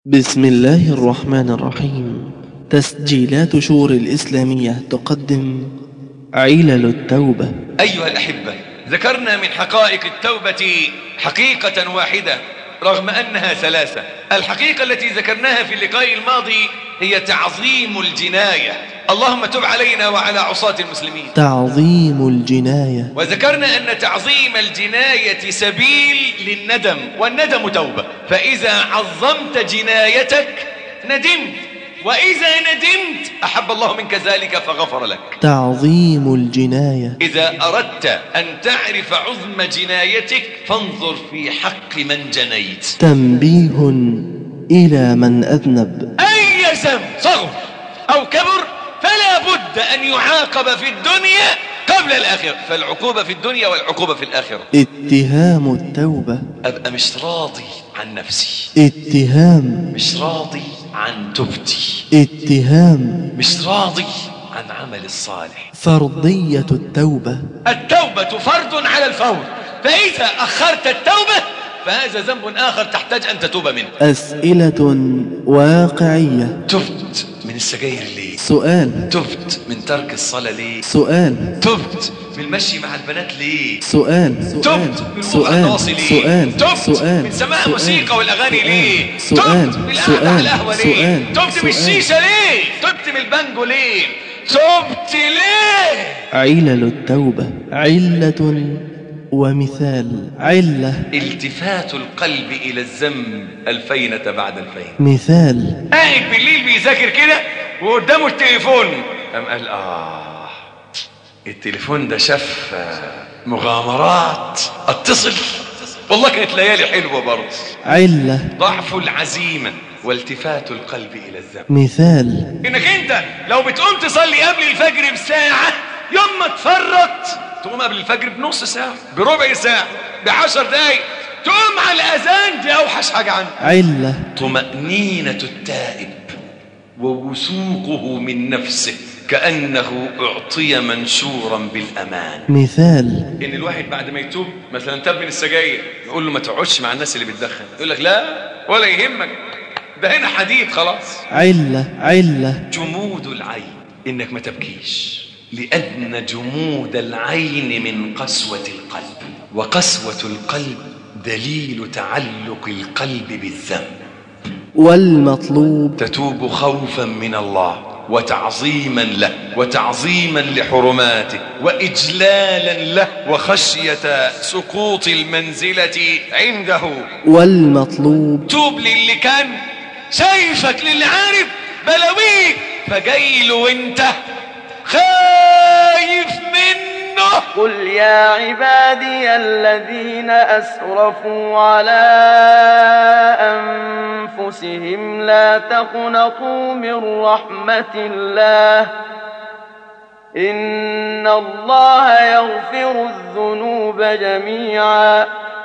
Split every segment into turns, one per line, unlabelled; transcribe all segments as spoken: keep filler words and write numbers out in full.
بسم الله الرحمن الرحيم. تسجيلات شور الإسلامية تقدم علل التوبة.
أيها الأحبة، ذكرنا من حقائق التوبة حقيقة واحدة رغم أنها ثلاثة. الحقيقة التي ذكرناها في اللقاء الماضي هي تعظيم الجناية. اللهم تب علينا وعلى عصاة المسلمين.
تعظيم الجناية.
وذكرنا أن تعظيم الجناية سبيل للندم، والندم توبة. فإذا عظمت جنايتك ندمت، وإذا ندمت أحب الله منك ذلك فغفر لك.
تعظيم الجناية.
إذا أردت أن تعرف عظم جنايتك فانظر في حق من جنيت.
تنبيه إلى من أذنب.
أي ذنب صغر أو كبر فلا بد أن يعاقب في الدنيا قبل الآخرة، فالعقوبة في الدنيا والعقوبة في الآخرة.
اتهام التوبة.
أبقى مش راضي عن نفسي،
اتهام.
مش راضي عن توبتي،
اتهام.
مش راضي عن عمل الصالح.
فرضية التوبة.
التوبة فرض على الفور، فإذا أخرت التوبة فهذا ذنب آخر تحتاج أن تتوب منه.
أسئلة واقعية.
تبت من السجاير ليه؟
سؤال.
تبت من ترك الصلاة ليه؟
سؤال.
تبت من المشي مع البنات ليه؟
سؤال.
تبت من
سؤال.
الوقت ليه؟
سؤال.
تبت
سؤال.
من سماع
سؤال.
موسيقى والأغاني ليه؟
سؤال.
تبت من القعدة على القهوة ليه؟
سؤال.
تبت من الشيشة ليه؟ تبت من البانجو ليه؟ تبت ليه؟
علل التوبة. علة ومثال. علة.
التفات القلب إلى الذنب الفينة بعد الفين.
مثال.
قاعد بالليل بيذاكر كده وقدامه التليفون، قام قال آه التليفون ده شاف مغامرات، اتصل. والله كانت ليالي حلوة برضه.
علة.
ضعف العزيمة والتفات القلب إلى الذنب.
مثال.
إنك أنت لو بتقوم تصلي قبل الفجر بساعة، يوم ما تفرط تقوم قبل الفجر بنص ساعة، بربع ساعة، بعشر دقايق، تقوم على الأذان، دي أوحش حاجة عنه.
علة.
طمأنينة التائب ووثوقه من نفسه كأنه أعطي منشورا بالأمان.
مثال.
إن الواحد بعد ما يتوب مثلا تاب من السجاير، يقول له ما تقعدش مع الناس اللي بتدخن، يقول لك لا ولا يهمك، ده هنا حديد خلاص.
علة. علة.
جمود العين، إنك ما تبكيش، لأن جمود العين من قسوة القلب، وقسوة القلب دليل تعلق القلب بالذنب.
والمطلوب
تتوب خوفا من الله وتعظيما له وتعظيما لحرماته وإجلالا له وخشية سقوط المنزلة عنده.
والمطلوب
توب للي كان شايفك، للي عارف بلاويك فجايله وانت خايف منه.
قل يا عبادي الذين أسرفوا على أنفسهم لا تقنطوا من رحمة الله إن الله يغفر الذنوب جميعا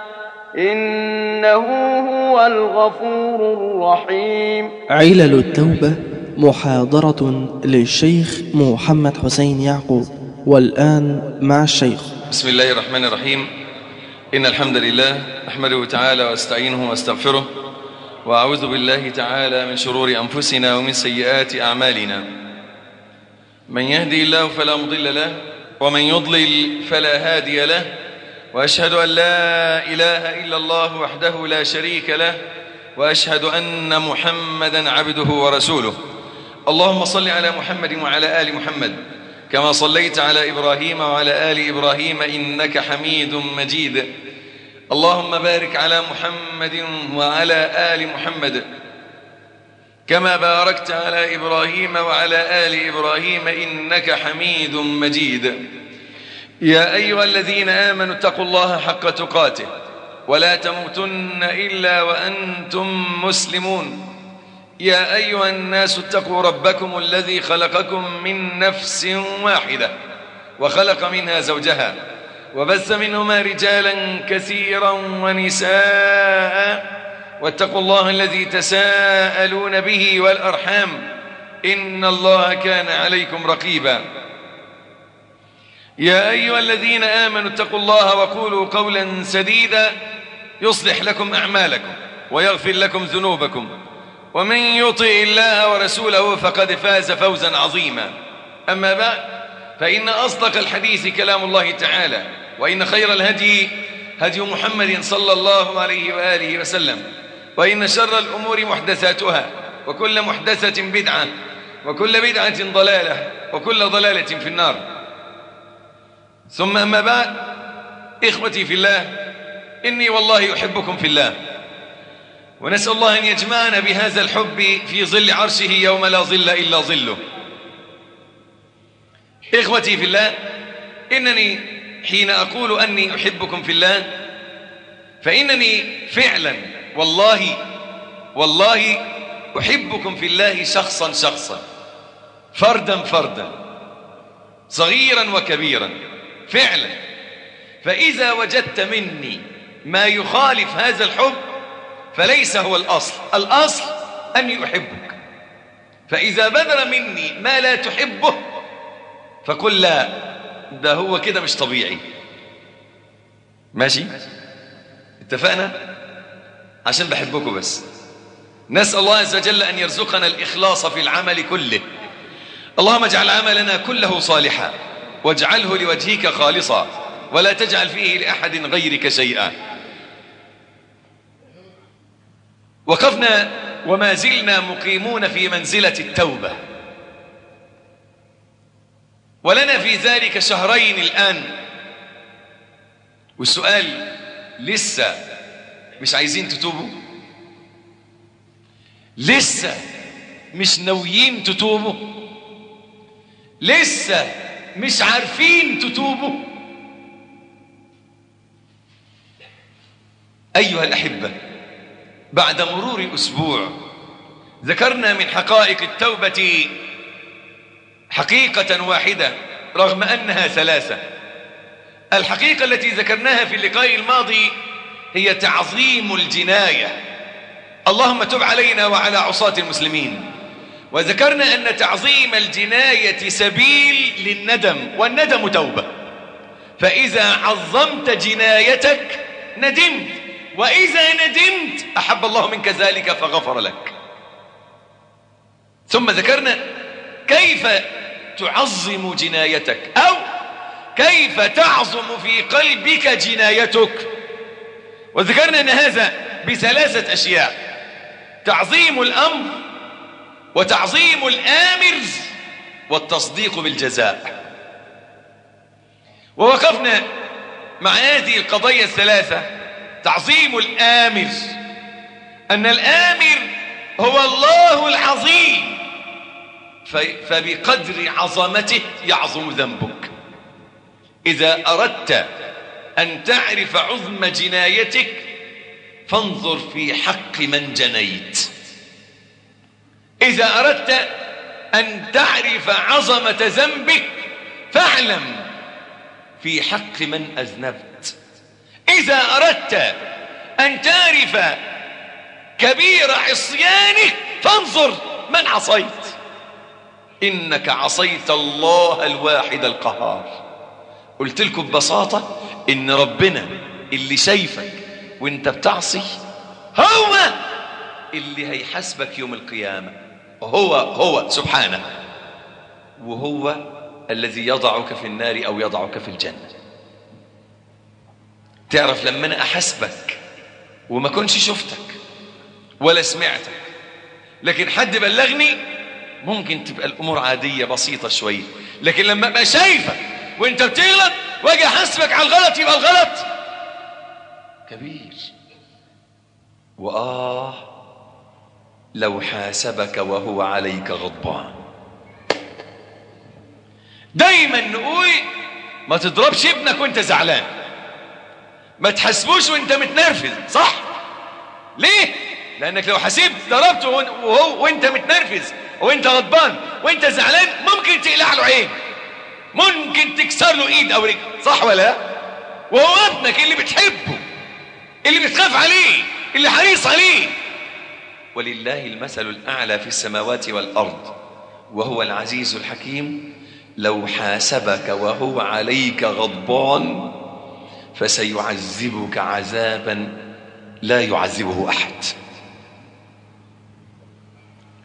إنه هو الغفور الرحيم.
علل التوبة، محاضرة للشيخ محمد حسين يعقوب. والآن مع الشيخ.
بسم الله الرحمن الرحيم. إن الحمد لله نحمده تعالى واستعينه واستغفره، وأعوذ بالله تعالى من شرور أنفسنا ومن سيئات أعمالنا. من يهدي الله فلا مضل له، ومن يضلل فلا هادي له، وأشهد أن لا إله إلا الله وحده لا شريك له، وأشهد أن محمدا عبده ورسوله. اللهم صل على محمد وعلى آل محمد كما صليت على إبراهيم وعلى آل إبراهيم إنك حميد مجيد. اللهم بارك على محمد وعلى آل محمد كما باركت على إبراهيم وعلى آل إبراهيم إنك حميد مجيد. يا أيها الذين آمنوا اتقوا الله حق تقاته ولا تموتن إلا وأنتم مسلمون. يا أيها الناس اتقوا ربكم الذي خلقكم من نفس واحدة وخلق منها زوجها وبث منهما رجالا كثيرا ونساء، واتقوا الله الذي تساءلون به والأرحام إن الله كان عليكم رقيبا. يا أيها الذين آمنوا اتقوا الله وقولوا قولا سديدا يصلح لكم أعمالكم ويغفر لكم ذنوبكم، ومن يطع الله ورسوله فقد فاز فوزا عظيما. أما بعد، فإن أصدق الحديث كلام الله تعالى، وإن خير الهدي هدي محمد صلى الله عليه وآله وسلم، وإن شر الأمور محدثاتها، وكل محدثة بدعة، وكل بدعة ضلالة، وكل ضلالة في النار. ثم أما بعد، إخوتي في الله، إني والله أحبكم في الله، ونسأل الله أن يجمعنا بهذا الحب في ظل عرشه يوم لا ظل إلا ظله. إخوتي في الله، إنني حين أقول أني أحبكم في الله فإنني فعلا والله والله أحبكم في الله شخصا شخصا، فردا فردا، صغيرا وكبيرا فعلا. فإذا وجدت مني ما يخالف هذا الحب فليس هو الأصل، الأصل أني أحبك. فإذا بدر مني ما لا تحبه فقل لا، ده هو كده مش طبيعي. ماشي؟ اتفقنا؟ عشان بحبكم بس. نسأل الله عز وجل أن يرزقنا الإخلاص في العمل كله. اللهم اجعل عملنا كله صالحا، واجعله لوجهك خالصا، ولا تجعل فيه لأحد غيرك شيئا. وقفنا وما زلنا مقيمون في منزلة التوبة، ولنا في ذلك شهرين الآن. والسؤال، لسه مش عايزين تتوبوا؟ لسه مش ناويين تتوبوا؟ لسه مش عارفين تتوبوا؟ أيها الأحبة، بعد مرور أسبوع ذكرنا من حقائق التوبة حقيقة واحدة رغم أنها ثلاثة. الحقيقة التي ذكرناها في اللقاء الماضي هي تعظيم الجناية. اللهم تب علينا وعلى عصاة المسلمين. وذكرنا أن تعظيم الجناية سبيل للندم، والندم توبة. فإذا عظمت جنايتك ندمت، وإذا ندمت أحب الله منك ذلك فغفر لك. ثم ذكرنا كيف تعظم جنايتك، أو كيف تعظم في قلبك جنايتك. وذكرنا أن هذا بثلاثة أشياء: تعظيم الأمر، وتعظيم الآمر، والتصديق بالجزاء. ووقفنا مع هذه القضايا الثلاثة: تعظيم الآمر، أن الآمر هو الله العظيم، فبقدر عظمته يعظم ذنبك. إذا أردت أن تعرف عظم جنايتك فانظر في حق من جنيت. إذا أردت أن تعرف عظمة ذنبك فاعلم في حق من أذنبت. إذا أردت أن تعرف كبير عصيانك فانظر من عصيت. إنك عصيت الله الواحد القهار. قلت لكم ببساطة إن ربنا اللي شايفك وانت بتعصي هو اللي هيحاسبك يوم القيامة. هو هو سبحانه، وهو الذي يضعك في النار أو يضعك في الجنة. تعرف لما أنا أحاسبك وما كنش شفتك ولا سمعتك، لكن حد بلغني، ممكن تبقى الأمور عادية بسيطة شوية. لكن لما أبقى شايفك وانت بتغلط واجي أحاسبك على الغلط، يبقى الغلط كبير. وآه لو حاسبك وهو عليك غضبان. دايما نقول ما تضربش ابنك وانت زعلان، ما تحاسبوش وانت متنرفز، صح؟ ليه؟ لأنك لو حسبت ضربته وهو وانت متنرفز وانت غضبان وانت زعلان ممكن تقلع له عين، ممكن تكسر له ايد او رجل، صح ولا؟ وهو ابنك اللي بتحبه، اللي بتخاف عليه، اللي حريص عليه. ولله المثل الأعلى في السماوات والأرض وهو العزيز الحكيم. لو حاسبك وهو عليك غضبان فسيعذبك عذابا لا يعذبه أحد.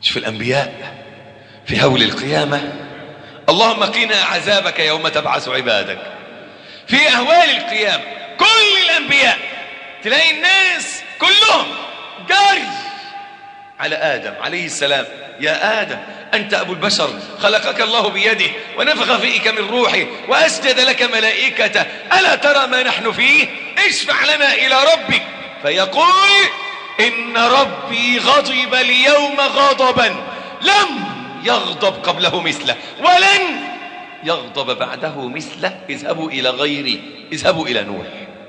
شوف الأنبياء في هول القيامة، اللهم قنا عذابك يوم تبعث عبادك. في أهوال القيامة كل الأنبياء تلاقي الناس كلهم جاري على آدم عليه السلام. يا آدم أنت أبو البشر، خلقك الله بيده ونفخ فيك من روحه وأسجد لك ملائكته، ألا ترى ما نحن فيه؟ اشفع لنا إلى ربك. فيقول إن ربي غضب اليوم غضبا لم يغضب قبله مثله ولن يغضب بعده مثله. اذهبوا إلى غيري، اذهبوا إلى نوح.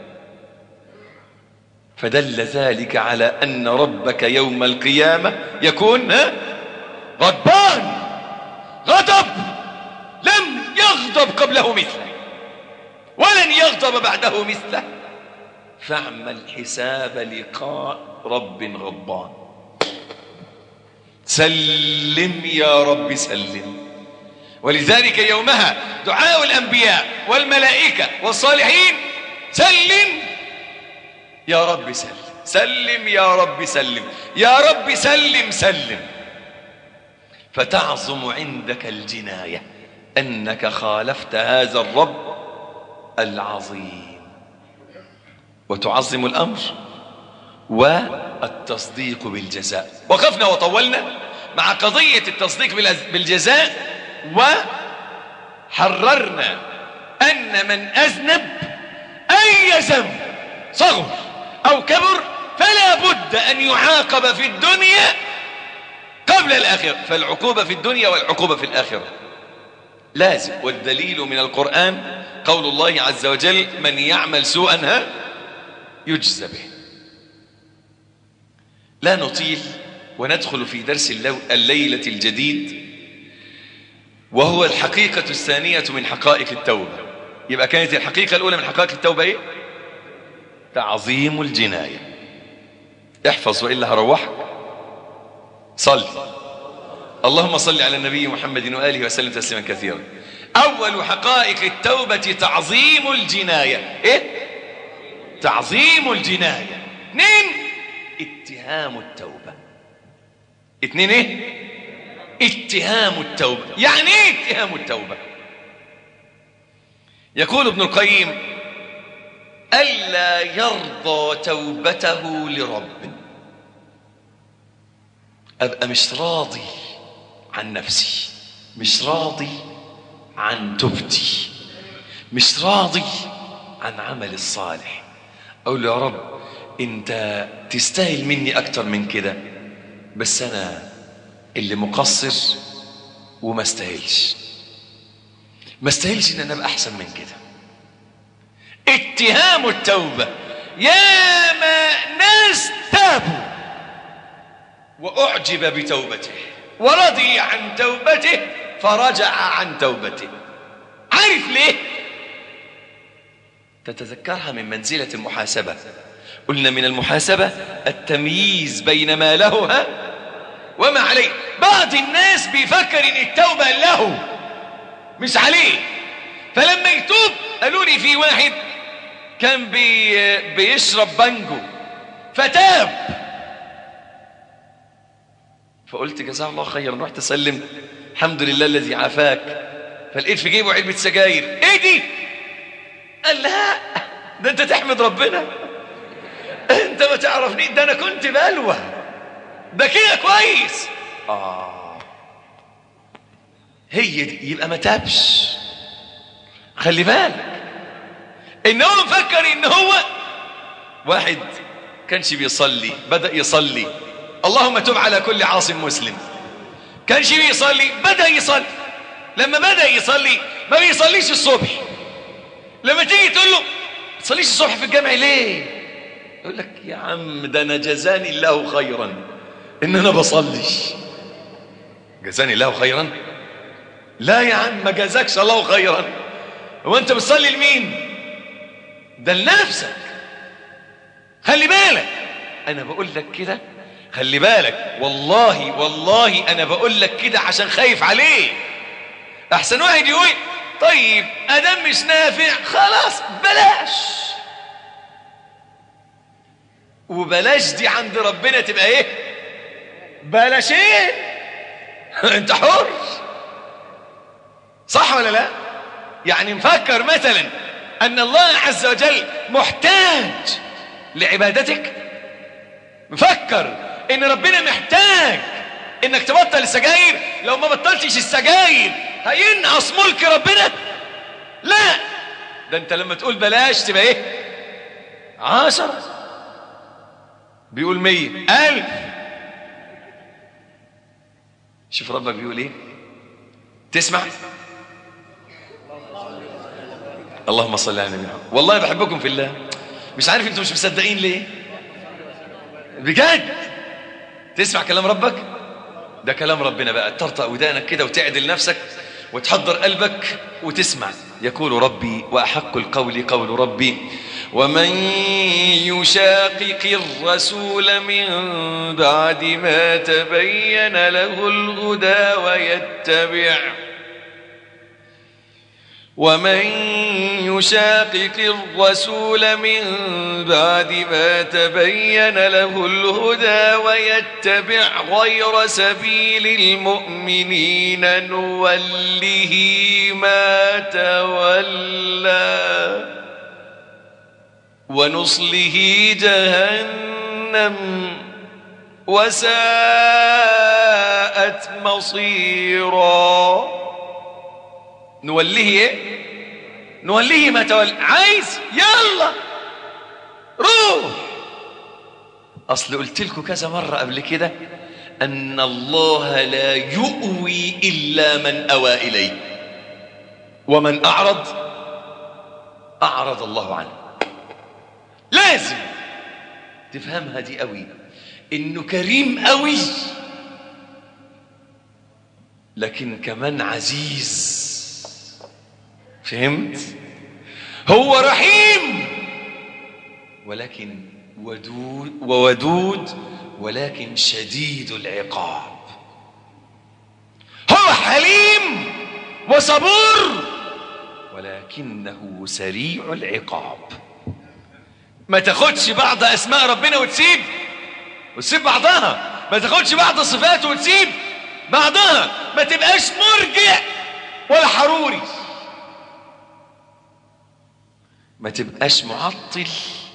فدل ذلك على أن ربك يوم القيامة يكون غضبان غضب لم يغضب قبله مثله ولن يغضب بعده مثله. فاعمل حساب لقاء رب غضبان. سلم يا رب سلم. ولذلك يومها دعاء الأنبياء والملائكة والصالحين سلم يا رب سلم، سلم يا رب سلم، يا رب سلم سلم. فتعظم عندك الجناية أنك خالفت هذا الرب العظيم، وتعظم الأمر والتصديق بالجزاء. وقفنا وطولنا مع قضية التصديق بالجزاء، وحررنا أن من أذنب أي ذنب صغر أو كبر فلا بد أن يعاقب في الدنيا قبل الآخرة. فالعقوبة في الدنيا والعقوبة في الآخرة لازم. والدليل من القرآن قول الله عز وجل من يعمل سوءا ها يجزى به. لا نطيل وندخل في درس الليلة الجديد، وهو الحقيقة الثانية من حقائق التوبة. يبقى كانت الحقيقة الأولى من حقائق التوبة إيه؟ تعظيم الجناية. احفظ وإلا هروحك. صل اللهم صل على النبي محمد وآله وسلم تسليما كثيرا. أول حقائق التوبة تعظيم الجناية. إيه؟ تعظيم الجناية. اثنين اتهام التوبة. اثنين إيه؟ اتهام التوبة. يعني إيه اتهام التوبة؟ يقول ابن القيم ألا يرضى توبته لرب. أبقى مش راضي عن نفسي، مش راضي عن توبتي، مش راضي عن عمل الصالح. أقول له يا رب أنت تستاهل مني أكتر من كده، بس أنا اللي مقصر وما استاهلش، ما استاهلش إن أنا أبقى أحسن من كده. اتهام التوبة. يا ما ناس تابوا وأعجب بتوبته ورضي عن توبته فرجع عن توبته. عارف ليه؟ تتذكرها من منزلة المحاسبة. قلنا من المحاسبة التمييز بين ما له ها وما عليه. بعض الناس بيفكر ان التوبة له مش عليه، فلما يتوب قالوا لي في واحد كان بي بيشرب بانجو فتاب، فقلت جزاه الله خيرا، رحت اسلم الحمد لله الذي عافاك، فلقيت في جيبه علبة سجاير. ايه دي؟ قال لا ده انت تحمد ربنا، انت ما تعرفني، ده انا كنت بلوى، ده كده كويس. اه هي دي. يبقى ما تابش. خلي بالك ان هو مفكر ان هو واحد كانش بيصلي بدأ يصلي، اللهم تب على كل عاصم مسلم. كانش بيصلي بدأ يصلي، لما بدأ يصلي ما بيصليش الصبح. لما تيجي تقول له تصليش الصبح في الجامع ليه؟ يقول لك يا عم ده انا جزاني الله خيرا ان انا بصليش. جزاني الله خيرا؟ لا يا عم ما جزاكش الله خيرا. هو انت بتصلي لمين؟ ده لنفسك. خلي بالك انا بقول لك كده، خلي بالك والله والله انا بقول لك كده عشان خايف عليه. احسن واحد يقول طيب ادم مش نافع خلاص بلاش، وبلاش دي عند ربنا تبقى ايه؟ بلاشين. انت حر، صح ولا لا؟ يعني مفكر مثلا ان الله عز وجل محتاج لعبادتك؟ مفكر ان ربنا محتاج انك تبطل السجاير؟ لو ما بطلتش السجاير هينقص ملك ربنا؟ لا، ده انت لما تقول بلاش تبقى ايه؟ عشرة، بيقول مية ألف. شوف ربك بيقول ايه، تسمع؟ اللهم صل على النبي. والله بحبكم في الله، مش عارف انتم مش مصدقين ليه بجد. تسمع كلام ربك، ده كلام ربنا بقى. ترطأ ودانك كده وتعدل نفسك وتحضر قلبك وتسمع. يقول ربي وأحق القول قول ربي: ومن يشاقق الرسول من بعد ما تبين له الهدى ويتبع ومن يشاقق الرسول من بعد ما تبين له الهدى ويتبع غير سبيل المؤمنين نوله ما تولى ونصله جهنم وساءت مصيرا. نوليه ايه؟ نوليه ما تولى. عايز يلا روح. اصل قلت لكم كذا مرة قبل كده ان الله لا يؤوي الا من اوى اليه، ومن اعرض اعرض الله عنه. لازم تفهمها دي قوي، انه كريم قوي لكن كمان عزيز. فهمت؟ هو رحيم ولكن ودود وودود ولكن شديد العقاب. هو حليم وصبور ولكنه سريع العقاب. ما تاخدش بعض اسماء ربنا وتسيب وتسيب بعضها، ما تاخدش بعض صفاته وتسيب بعضها، ما تبقاش مرجع ولا حروري، ما تبقاش معطل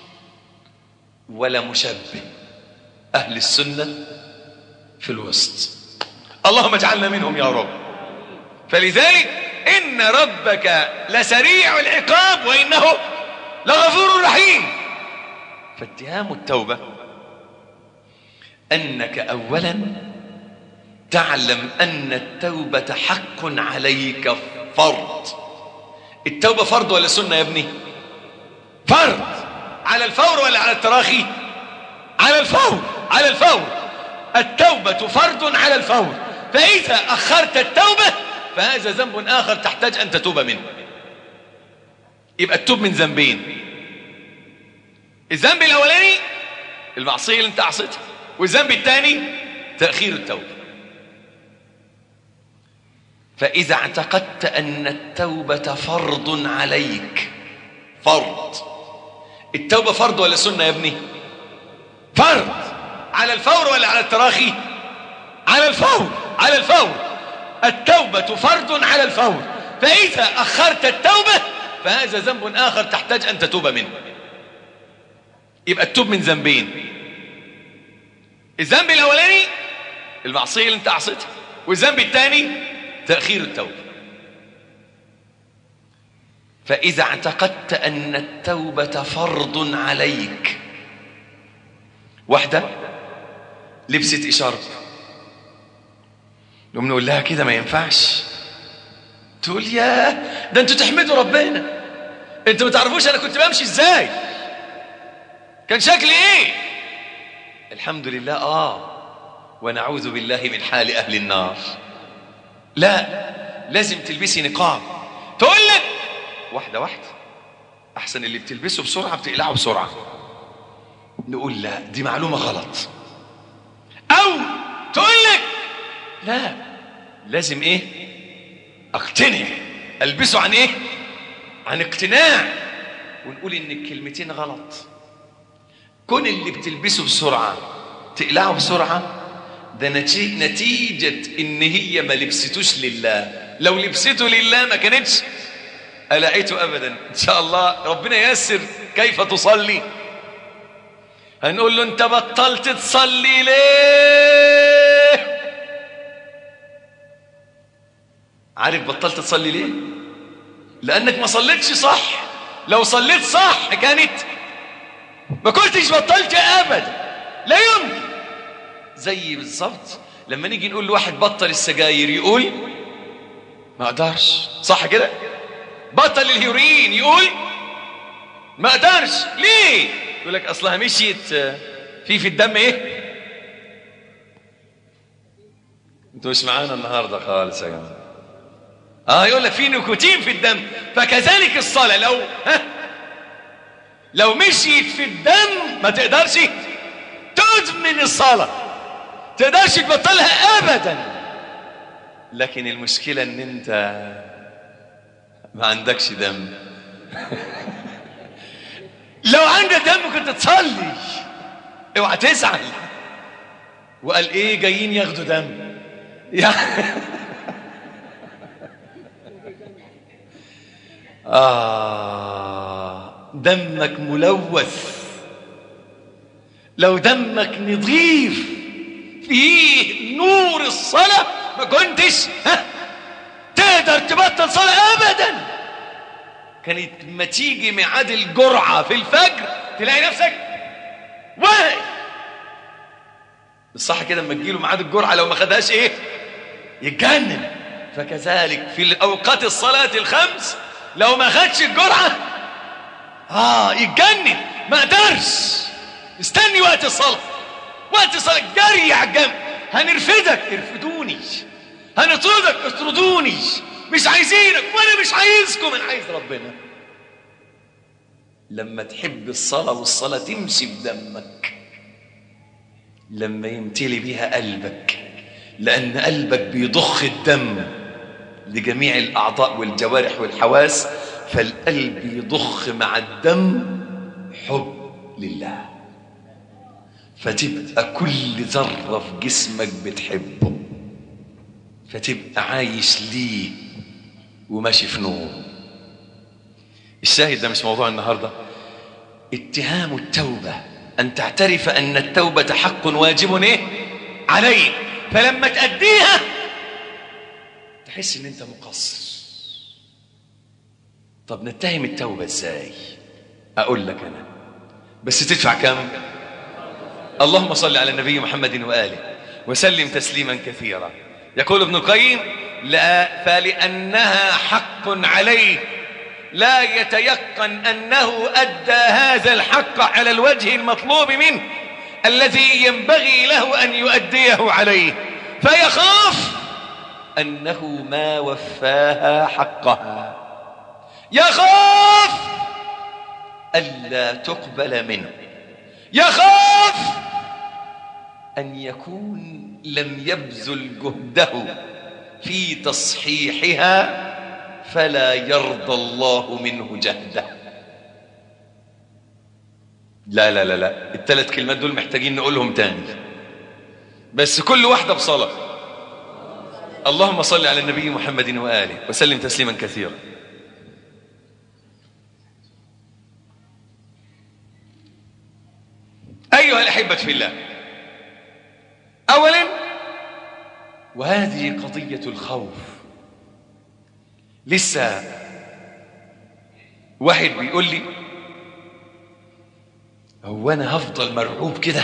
ولا مشبه. أهل السنة في الوسط، اللهم اجعلنا منهم يا رب. فلذلك إن ربك لسريع العقاب وإنه لغفور رحيم. فاتهام التوبة أنك أولا تعلم أن التوبة حق عليك فرض. التوبة فرض ولا سنة يا ابني؟ فرض. على الفور ولا على التراخي؟ على الفور، على الفور. التوبة فرض على الفور، فإذا أخرت التوبة فهذا ذنب آخر تحتاج أن تتوب منه. يبقى التوب من ذنبين: الذنب الأولاني المعصية اللي انت عصيتها، والذنب الثاني تأخير التوبة. فإذا اعتقدت أن التوبة فرض عليك، فرض. التوبة فرض ولا سنة يا ابني؟ فرض. على الفور ولا على التراخي؟ على الفور، على الفور. التوبة فرض على الفور، فإذا أخرت التوبة فهذا ذنب آخر تحتاج أن تتوب منه. يبقى التوب من ذنبين: الذنب الأولاني المعصية اللي انت عصيتها، والذنب الثاني تأخير التوبة. فإذا اعتقدت أن التوبة فرض عليك، واحدة لبست إشارة، نقوم نقول لها كده ما ينفعش، تقول يا ده انتوا تحمدوا ربنا، انتوا ما تعرفوش انا كنت بمشي ازاي، كان شكلي ايه. الحمد لله. اه ونعوذ بالله من حال اهل النار. لا، لازم تلبسي نقاب. تقول لك واحدة واحدة، احسن اللي بتلبسه بسرعة بتقلعه بسرعة. نقول لا، دي معلومة غلط. او تقول لك لا، لازم ايه، اقتنع، البسه عن ايه، عن اقتناع. ونقول ان الكلمتين غلط. كون اللي بتلبسه بسرعة تقلعه بسرعة ده نتيجة ان هي ما لبستوش لله. لو لبسته لله ما كانتش قلعته ابدا. ان شاء الله ربنا ييسر كيف تصلي. هنقول له انت بطلت تصلي ليه؟ عارف بطلت تصلي ليه؟ لانك ما صليتش صح. لو صليت صح كانت ما كنتش بطلت ابدا. لا يمكن. زي بالظبط لما نيجي نقول لواحد بطل السجاير يقول ما اقدرش. صح كده؟ بطل الهيروين يقول ما اقدرش. ليه؟ يقول لك اصلها مشيت في في الدم ايه؟ انتوا مش معانا النهارده خالص يا جماعه. اه يقول لك في نيكوتين في الدم. فكذلك الصلاه لو ها لو مشيت في الدم ما تقدرش تدمن الصلاه، تقدرش تبطلها ابدا. لكن المشكله ان انت ما عندكش دم. لو عندك دم كنت تصلي. اوعى تزعل. وقال ايه جايين ياخدوا دم آه دمك ملوث. لو دمك نظيف فيه نور الصلاة ما كنتش ها تقدر تبطل صلاة أبدا. كانت ما تيجي ميعاد الجرعة في الفجر تلاقي نفسك واقف. الصح كده لما تجيله ميعاد الجرعة لو ما خدهاش ايه يتجنن. فكذلك في الأوقات الصلاة الخمس لو ما خدش الجرعة اه يتجنن. ما قدرش. استني وقت الصلاة. وقت الصلاة جري على الجنب. هنرفدك ارفدوني، هنطردك اطردوني، مش عايزينك وانا مش عايزكم، انا عايز ربنا. لما تحب الصلاة والصلاة تمشي في دمك، لما يمتلي بيها قلبك، لأن قلبك بيضخ الدم لجميع الأعضاء والجوارح والحواس، فالقلب يضخ مع الدم حب لله، فتبقى كل ذرة في جسمك بتحبه، فتبقى عايش ليه وماشي في نور. الشاهد ده مش موضوع النهاردة. اتهام التوبة أن تعترف أن التوبة حق واجب إيه؟ عليك، فلما تأديها تحس إن أنت مقصر. طب نتهم التوبة إزاي؟ أقول لك أنا، بس تدفع كم؟ اللهم صل على النبي محمد وآله وسلم تسليما كثيرا. يقول ابن القيم: لا، فلأنها حق عليه لا يتيقن أنه أدى هذا الحق على الوجه المطلوب منه الذي ينبغي له أن يؤديه عليه، فيخاف أنه ما وفاها حقها، يخاف ألا تقبل منه، يخاف أن يكون لم يبذل جهده في تصحيحها فلا يرضى الله منه جهده. لا لا لا لا، الثلاث كلمات دول محتاجين نقولهم تاني، بس كل واحدة بصلاة. اللهم صل على النبي محمد وآله وسلم تسليما كثيرا. أيها الأحبة في الله، أولا وهذه قضية الخوف. لسه واحد بيقول لي: هو أنا هفضل مرعوب كده؟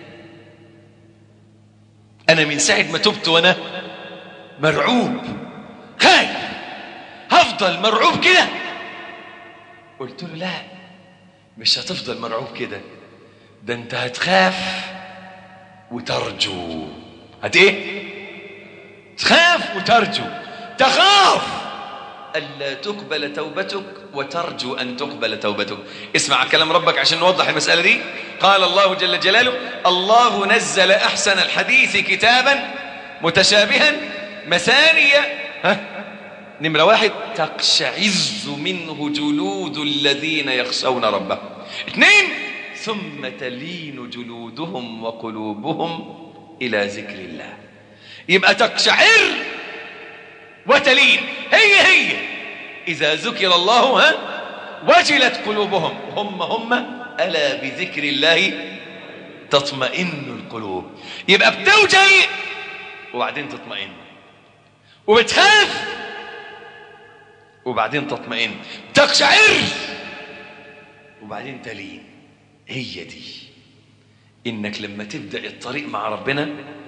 أنا من ساعة ما تبت وأنا مرعوب خايف، هفضل مرعوب كده؟ قلت له: لا، مش هتفضل مرعوب كده، ده أنت هتخاف وترجو. هت إيه؟ تخاف وترجو. تخاف ألا تقبل توبتك وترجو أن تقبل توبتك. اسمع كلام ربك عشان نوضح المسألة دي. قال الله جل جلاله: الله نزل أحسن الحديث كتابا متشابها مثانية، ها نمرة واحد: تقشعز منه جلود الذين يخشون ربهم. اثنين: ثم تلين جلودهم وقلوبهم إلى ذكر الله. يبقى تقشعر وتلين، هي هي إذا ذكر الله ها وجلت قلوبهم هم هم ألا بذكر الله تطمئن القلوب. يبقى بتوجل وبعدين تطمئن، وبتخاف وبعدين تطمئن، تقشعر وبعدين تلين. هي دي إنك لما تبدأ الطريق مع ربنا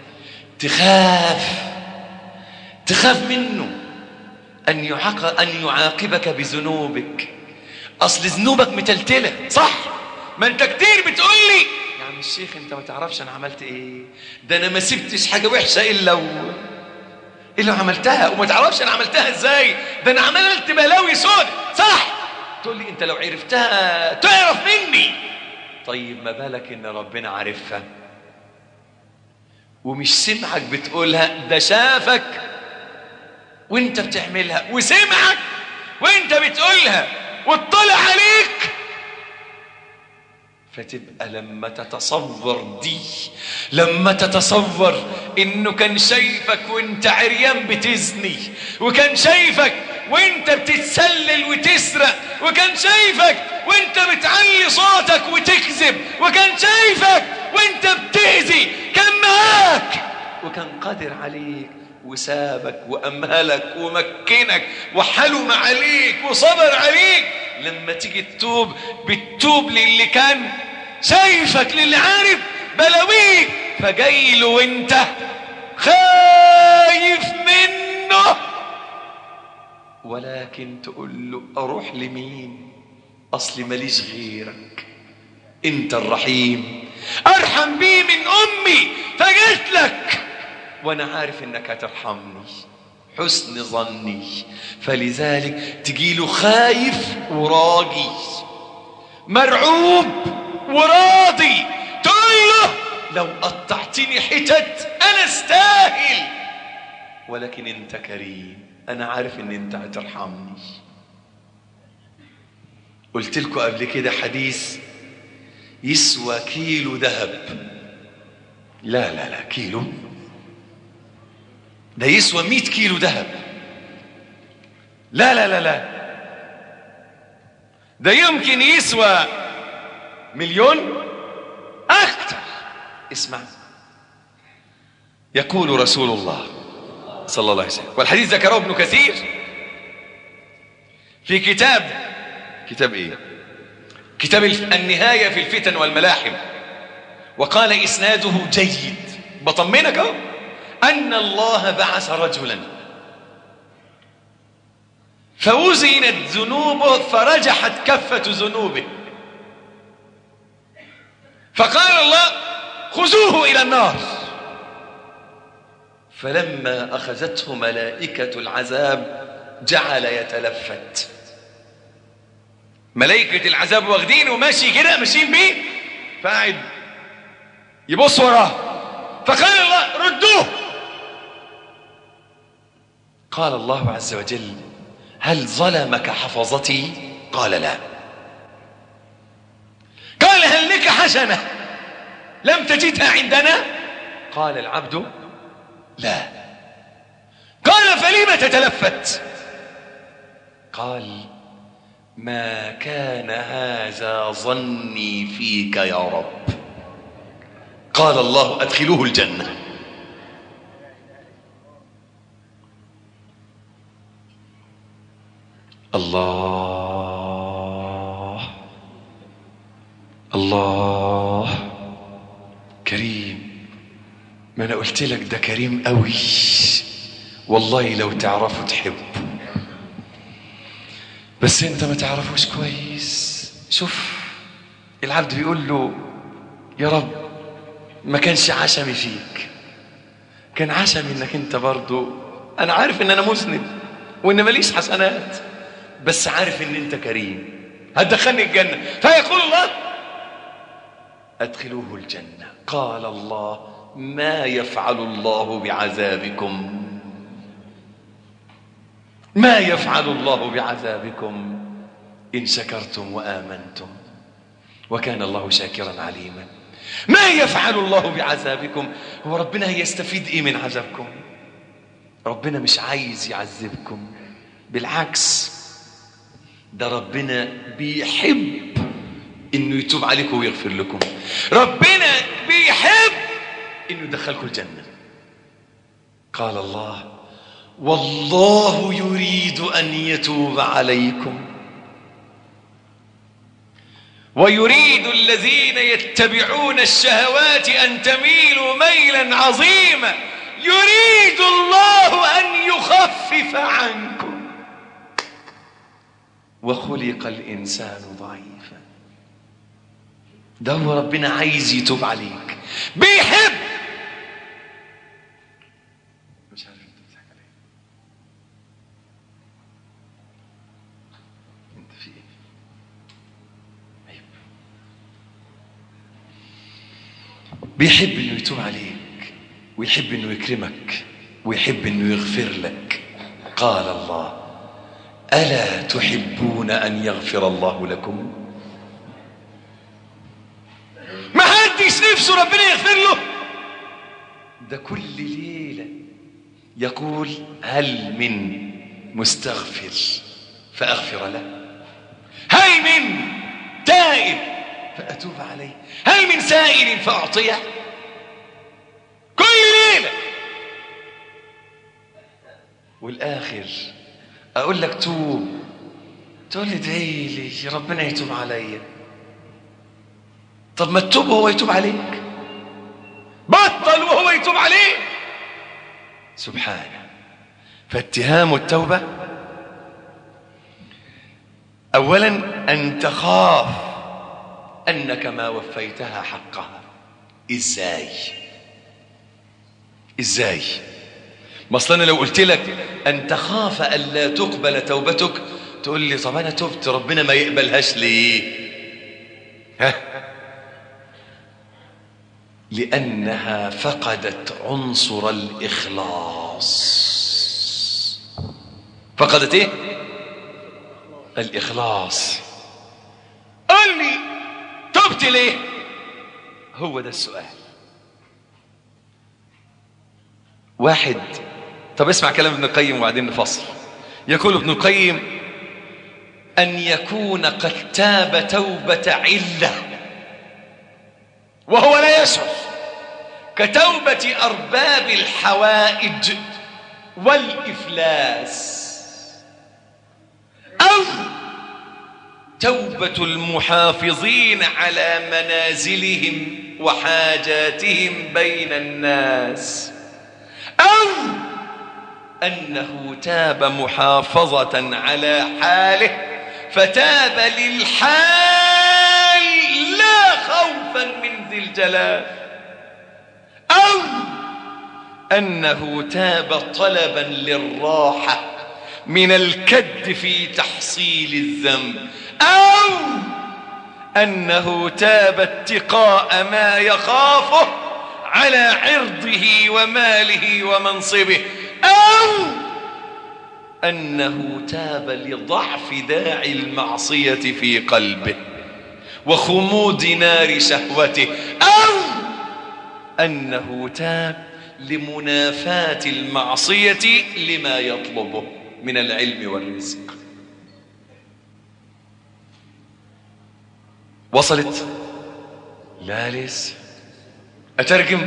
تخاف تخاف منه أن يعاقب أن يعاقبك بذنوبك. أصل ذنوبك متلتلة، صح؟ ما أنت كتير بتقول لي يا عم الشيخ أنت ما تعرفش أنا عملت إيه، ده أنا ما سبتش حاجة وحشة إلا و... إلا عملتها، وما تعرفش أنا عملتها إزاي، ده أنا عملت بلاوي سود، صح؟ تقول لي أنت لو عرفتها تعرف مني. طيب ما بالك إن ربنا عارفها ومش سمعك بتقولها، ده شافك وانت بتعملها وسمعك وانت بتقولها واطلع عليك. فتبقى لما تتصور دي، لما تتصور انه كان شايفك وانت عريان بتزني، وكان شايفك وانت بتتسلل وتسرق، وكان شايفك وانت بتعلي صوتك وتكذب، وكان شايفك وانت بتأذي، كان معاك وكان قادر عليك وسابك وأمهلك ومكنك وحلم عليك وصبر عليك. لما تيجي تتوب بتتوب للي كان شايفك، للي عارف بلاويك، فجاي له وانت خايف منه، ولكن تقول له أروح لمين؟ أصلي ماليش غيرك، انت الرحيم أرحم بي من أمي، فجيت لك وانا عارف انك هترحمني، حسن ظني. فلذلك تجيله خايف وراجي، مرعوب وراضي، تقول له لو قطعتني حتت انا استاهل، ولكن انت كريم، انا عارف ان انت هترحمني. قلت لكم قبل كده حديث يسوى كيلو ذهب، لا لا لا كيلو ده يسوى مئة كيلو ذهب، لا لا لا لا ده يمكن يسوى مليون أكثر. اسمع، يقول رسول الله صلى الله عليه وسلم، والحديث ذكره ابن كثير في كتاب كتاب ايه كتاب النهاية في الفتن والملاحم، وقال إسناده جيد. بطمنك اهو أن الله بعث رجلا فوزنت ذنوبه فرجحت كفة ذنوبه، فقال الله خذوه إلى النار، فلما أخذته ملائكة العذاب جعل يتلفت. ملائكة العذاب واخدينه وماشي كده ماشيين بيه، فقاعد يبص وراه، فقال الله ردوه. قال الله عز وجل هل ظلمك حفظتي؟ قال لا. قال هل لك حسنة لم تجدها عندنا؟ قال العبد لا. قال فلم تتلفت؟ قال ما كان هذا ظني فيك يا رب. قال الله أدخلوه الجنة. الله الله كريم. ما أنا قلت لك ده كريم قوي، والله لو تعرفوا تحبه، بس انت ما تعرفوش كويس. شوف العبد بيقول له يا رب ما كانش عشمي فيك، كان عشمي انك انت برضو، انا عارف ان انا مذنب وان ماليش حسنات، بس عارف ان انت كريم هتدخلني الجنة. فيقول الله ادخلوه الجنة. قال الله ما يفعل الله بعذابكم، ما يفعل الله بعذابكم إن شكرتم وآمنتم وكان الله شاكرا عليما. ما يفعل الله بعذابكم؟ هو ربنا هيستفيد ايه من عذابكم؟ ربنا مش عايز يعذبكم، بالعكس ده ربنا بيحب انه يتوب عليكم ويغفر لكم. ربنا بيحب انه يدخلكم الجنة. قال الله: والله يريد ان يتوب عليكم ويريد الذين يتبعون الشهوات ان تميلوا ميلا عظيما يريد الله ان يخفف عنكم وخلق الانسان ضعيفا. ده هو ربنا عايز يتوب عليك، بيحب. مش عارف انت بتضحك عليه، انت في ايه؟ عيب. بيحب انه يتوب عليك ويحب انه يكرمك ويحب انه يغفر لك. قال الله: ألا تحبون أن يغفر الله لكم؟ ما حدش نفسه ربنا يغفر له. ده كل ليلة يقول: هل من مستغفر فأغفر له؟ هل من تائب فأتوب عليه؟ هل من سائل فأعطيه؟ كل ليلة. والآخر أقول لك توب، تقول لي ادعي لي ربنا يتوب عليا. طب ما تتوب وهو يتوب عليك، بطل وهو يتوب عليك سبحانه. فاتهام التوبة أولا أن تخاف أنك ما وفيتها حقها. إزاي؟ إزاي؟ ما أصل أنا لو قلت لك أن تخاف ألا تقبل توبتك تقول لي طب أنا تبت ربنا ما يقبلهاش ليه؟ ها؟ لأنها فقدت عنصر الإخلاص. فقدت إيه؟ الإخلاص. قال لي تبت ليه؟ هو ده السؤال. واحد، طب اسمع كلام ابن القيم وبعدين نفصل. يقول ابن القيم: أن يكون قد تاب توبة علة وهو لا يشعر، كتوبة أرباب الحوائج والإفلاس، أو توبة المحافظين على منازلهم وحاجاتهم بين الناس، أو أنه تاب محافظة على حاله فتاب للحال لا خوفا من ذي الجلال، أو أنه تاب طلبا للراحة من الكد في تحصيل الذنب، أو أنه تاب اتقاء ما يخافه على عرضه وماله ومنصبه، أو أنه تاب لضعف داعي المعصية في قلبه وخمود نار شهوته، أو أنه تاب لمنافاة المعصية لما يطلبه من العلم والرزق. وصلت؟ لا لسه. أترجم؟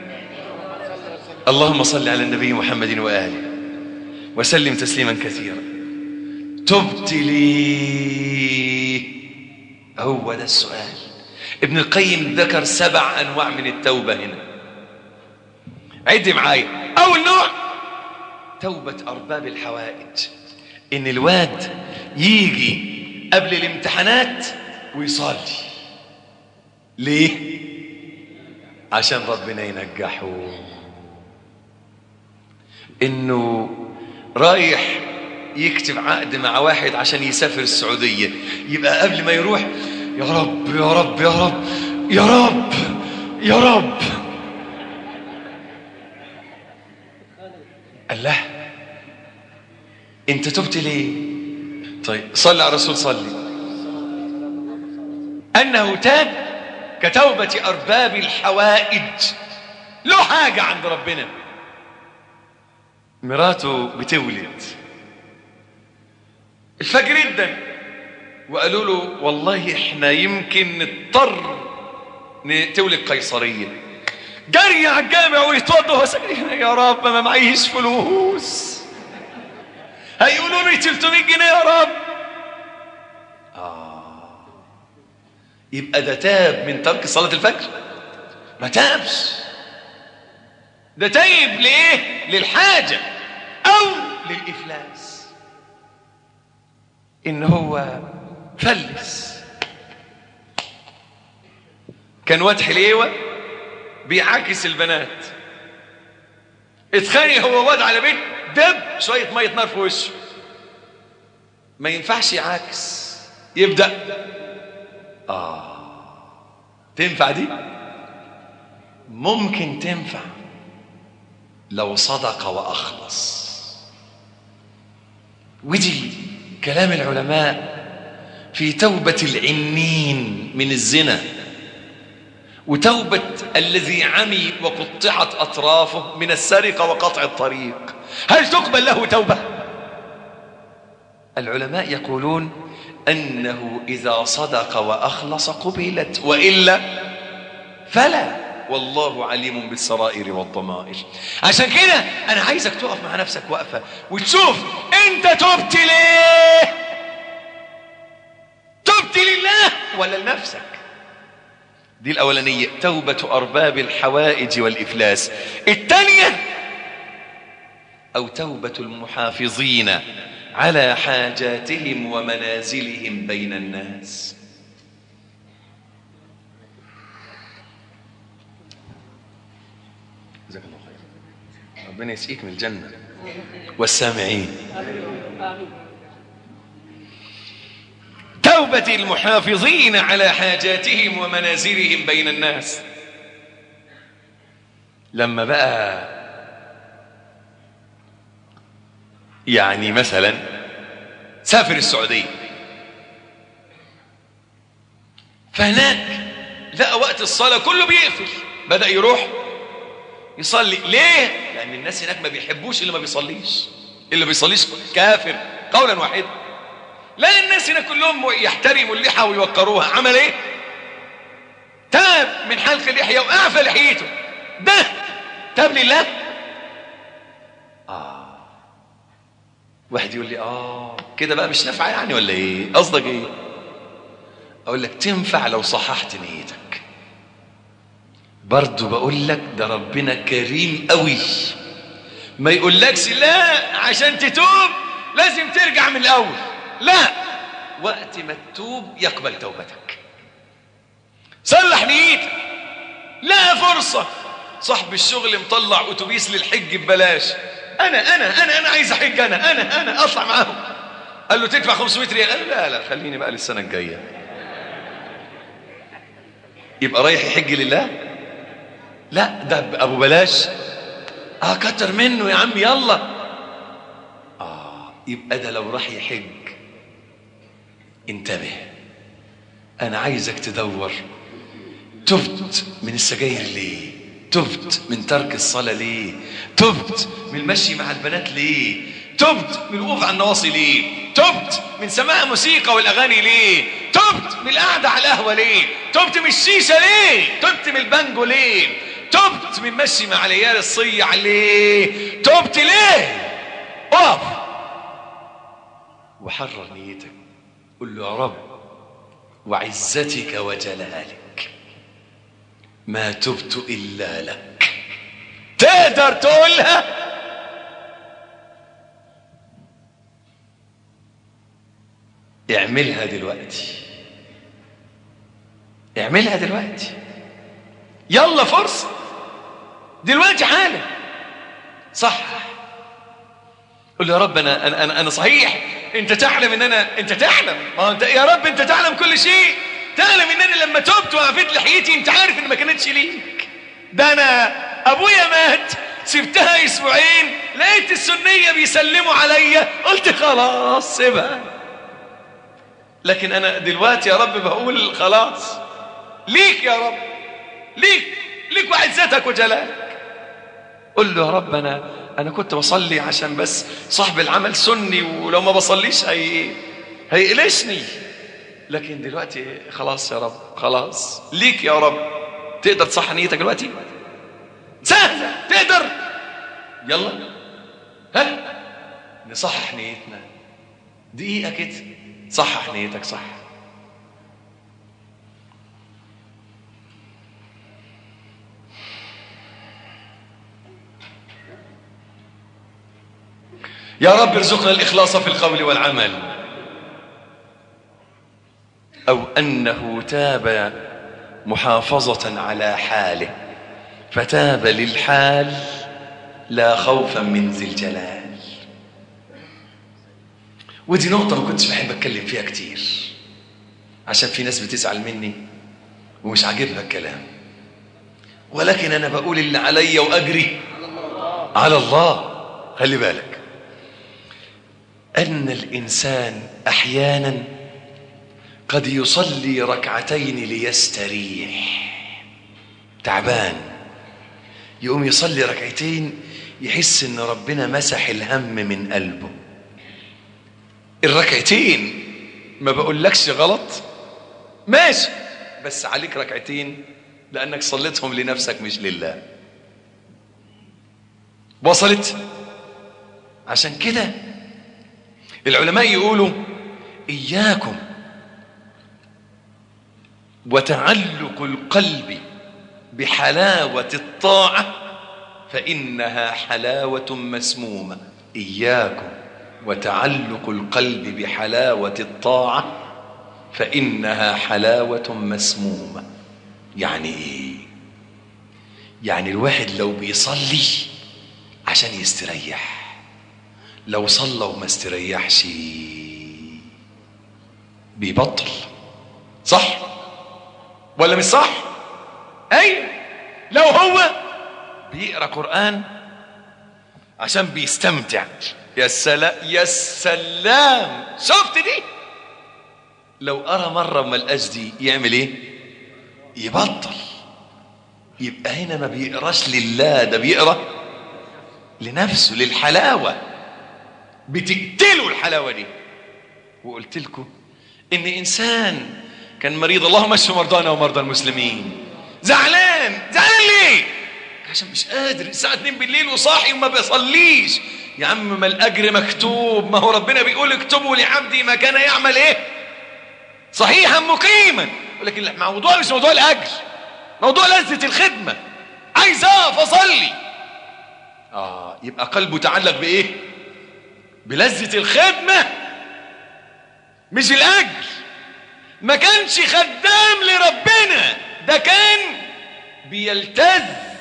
اللهم صل على النبي محمد وآله وسلم تسليما كثيرا. تبت لي، هو ده السؤال. ابن القيم ذكر سبع أنواع من التوبة هنا. عد معايا. أول نوع توبة أرباب الحوائج، إن الواد يجي قبل الامتحانات ويصلي. ليه؟ عشان ربنا ينجحه. إنه رايح يكتب عقد مع واحد عشان يسافر السعودية، يبقى قبل ما يروح يا رب يا رب يا رب يا رب يا رب. الله، انت تبت ليه؟ طيب صلي على الرسول. صلي. انه تاب كتوبة أرباب الحوائج، له حاجة عند ربنا. مراته بتولد الفجر جدا، وقالوا له والله احنا يمكن نضطر تولد قيصرية. جري على الجامع ويتوضى وسجد يا رب ما معيش فلوس، هيقولوا لي ثلاثمية جنيه يا رب. آه يبقى ده تاب من ترك صلاة الفجر؟ ما تابش، ده تايب لإيه؟ للحاجة أو للإفلاس، إن هو فلس. كان واد حليوة بيعاكس البنات، اتخانق هو واد على بيت، دب شوية مية نار في وشه، ما ينفعش يعاكس، يبدأ آه تنفع دي؟ ممكن تنفع لو صدق وأخلص. ودي كلام العلماء في توبة العنين من الزنا، وتوبة الذي عمي وقطعت أطرافه من السرقة وقطع الطريق. هل تقبل له توبة؟ العلماء يقولون أنه إذا صدق وأخلص قبلت، وإلا فلا، والله عليم بالسرائر والضمائر. عشان كده أنا عايزك تقف مع نفسك وقفة وتشوف أنت تبت ليه؟ تبت لله ولا لنفسك؟ دي الأولانية، توبة أرباب الحوائج والإفلاس. الثانية أو توبة المحافظين على حاجاتهم ومنازلهم بين الناس. جزاك الله خير، ربنا يسقيك من الجنة والسامعين. توبة المحافظين على حاجاتهم ومنازلهم بين الناس. لما بقى يعني مثلا سافر السعودية، فهناك لقى وقت الصلاة كله بيقفل، بدأ يروح يصلي. ليه؟ لأن الناس هناك ما بيحبوش اللي ما بيصليش، اللي بيصليش كافر قولا واحدا. لا، الناس هنا كلهم يحترموا اللحى ويوقروها. عمل ايه؟ تاب من حلق اللحية وأعفى لحيته. ده تاب لله. آه واحد يقول لي آه كده بقى مش نافعة يعني ولا ايه؟ قصدك ايه؟ أقول لك تنفع لو صححت نيتك. برضو بقول لك ده ربنا كريم قوي، ما يقولكش لا عشان تتوب لازم ترجع من الأول. لا، وقت ما تتوب يقبل توبتك. صلح نيتك. لا فرصة، صاحب الشغل مطلع أتوبيس للحج ببلاش، أنا أنا أنا أنا عايز أحج، أنا أنا أنا أطلع معاهم. قال له تدفع خمسمائة ريال. قال لا لا خليني بقى للسنة الجاية. يبقى رايح يحج لله؟ لا، ده أبو بلاش. آه كتر منه يا عم، يلا. آه يبقى ده لو راح يحج انتبه، أنا عايزك تدور. تبت من السجاير ليه؟ تبت من ترك الصلاة ليه؟ تبت من المشي مع البنات ليه؟ تبت من الوقوف على النواصي ليه؟ تبت من سماع موسيقى والأغاني ليه؟ تبت من القعدة على القهوة ليه؟ تبت من الشيشة ليه؟ تبت من البانجو ليه؟ تبت من مشي مع العيال الصيع ليه؟ تبت ليه؟ اقف وحرر نيتك، قل له يا رب وعزتك وجلالك ما تبت إلا لك. تقدر تقولها؟ اعملها دلوقتي، اعملها دلوقتي، يلا فرصة دلوقتي حالا. صح، قل يا رب انا انا انا صحيح، انت تعلم ان انا انت تعلم ما انت يا رب انت تعلم كل شيء، تعلم ان انا لما تبت وعفيت لحيتي انت عارف ان ما كانتش ليك. ده انا ابويا مات سبتها اسبوعين لقيت السنية بيسلموا عليا قلت خلاص سيبها، لكن انا دلوقتي يا رب بقول خلاص ليك يا رب، ليك ليك وعزتك وجلالك. قل له يا رب أنا أنا كنت بصلي عشان بس صاحب العمل سني، ولو ما بصليش هي هيقلشني، لكن دلوقتي خلاص يا رب، خلاص ليك يا رب. تقدر تصحح نيتك دلوقتي؟ سهلة، تقدر؟ يلا ها نصحح نيتنا دقيقة كده. صحح نيتك صح. يا رب ارزقنا الإخلاص في القول والعمل. أو أنه تاب محافظة على حاله فتاب للحال لا خوفا من ذي الجلال. ودي نقطة ما كنتش بحب أتكلم فيها كتير عشان في ناس بتزعل مني ومش عاجبها الكلام، ولكن أنا بقول اللي عليا وأجري على الله. خلي بالك أن الإنسان أحيانا قد يصلي ركعتين ليستريح، تعبان، يقوم يصلي ركعتين يحس ان ربنا مسح الهم من قلبه. الركعتين ما بقولكش غلط، ماشي، بس عليك ركعتين لانك صليتهم لنفسك مش لله. وصلت؟ عشان كده العلماء يقولوا إياكم وتعلق القلب بحلاوة الطاعة فإنها حلاوة مسمومة. إياكم وتعلق القلب بحلاوة الطاعة فإنها حلاوة مسمومة. يعني إيه؟ يعني الواحد لو بيصلي عشان يستريح، لو صلى وما استريحش بيبطل. صح ولا مش صح؟ أي لو هو بيقرأ قرآن عشان بيستمتع، يا سلام يا سلام، شفت دي؟ لو قرأ مرة وما لقاش دي يعمل ايه؟ يبطل. يبقى هنا ما بيقراش لله، ده بيقرأ لنفسه، للحلاوة، بتقتله الحلاوة دي. وقلت لكم ان انسان كان مريض، اللهم اشف مرضانا ومرضى المسلمين، زعلان زعلان ليه؟ عشان مش قادر، الساعة اتنين بالليل وصاحي وما بيصليش. يا عم ما الاجر مكتوب، ما هو ربنا بيقول اكتبوا لعبدي ما كان يعمل ايه صحيحا مقيما. ولكن الموضوع مش موضوع الاجر، موضوع لذة الخدمة. عايز اقف اصلي، اه يبقى قلبه تعلق بايه؟ بلذة الخدمة مش الاجر. ما كانش خدام لربنا، ده كان بيلتذ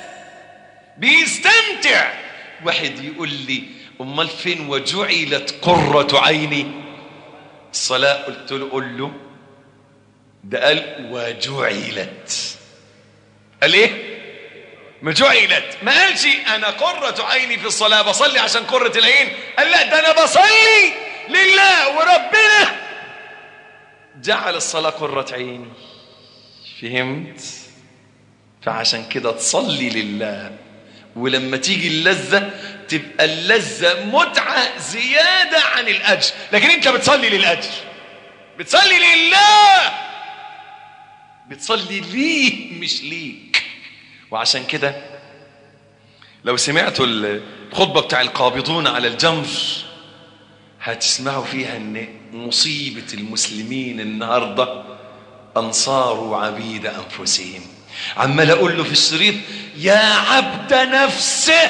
بيستمتع. واحد يقول لي امال فين وجعلت قرة عيني الصلاة؟ قلت له قل له ده قال وجعلت، قال ايه؟ ما جعلت، ما قالش انا قرة عيني في الصلاة بصلي عشان قرة العين، قال لا ده انا بصلي لله وربنا جعل الصلاة قرة عيني. فهمت؟ فعشان كده تصلي لله، ولما تيجي اللذة تبقى اللذة متعة زيادة عن الأجر. لكن انت بتصلي للأجر، بتصلي لله، بتصلي ليه مش ليك. وعشان كده لو سمعتوا الخطبة بتاع القابضون على الجمر هتسمعوا فيها ان مصيبة المسلمين النهاردة انصار عبيد انفسهم. عمال اقول له في الشريط يا عبد نفسه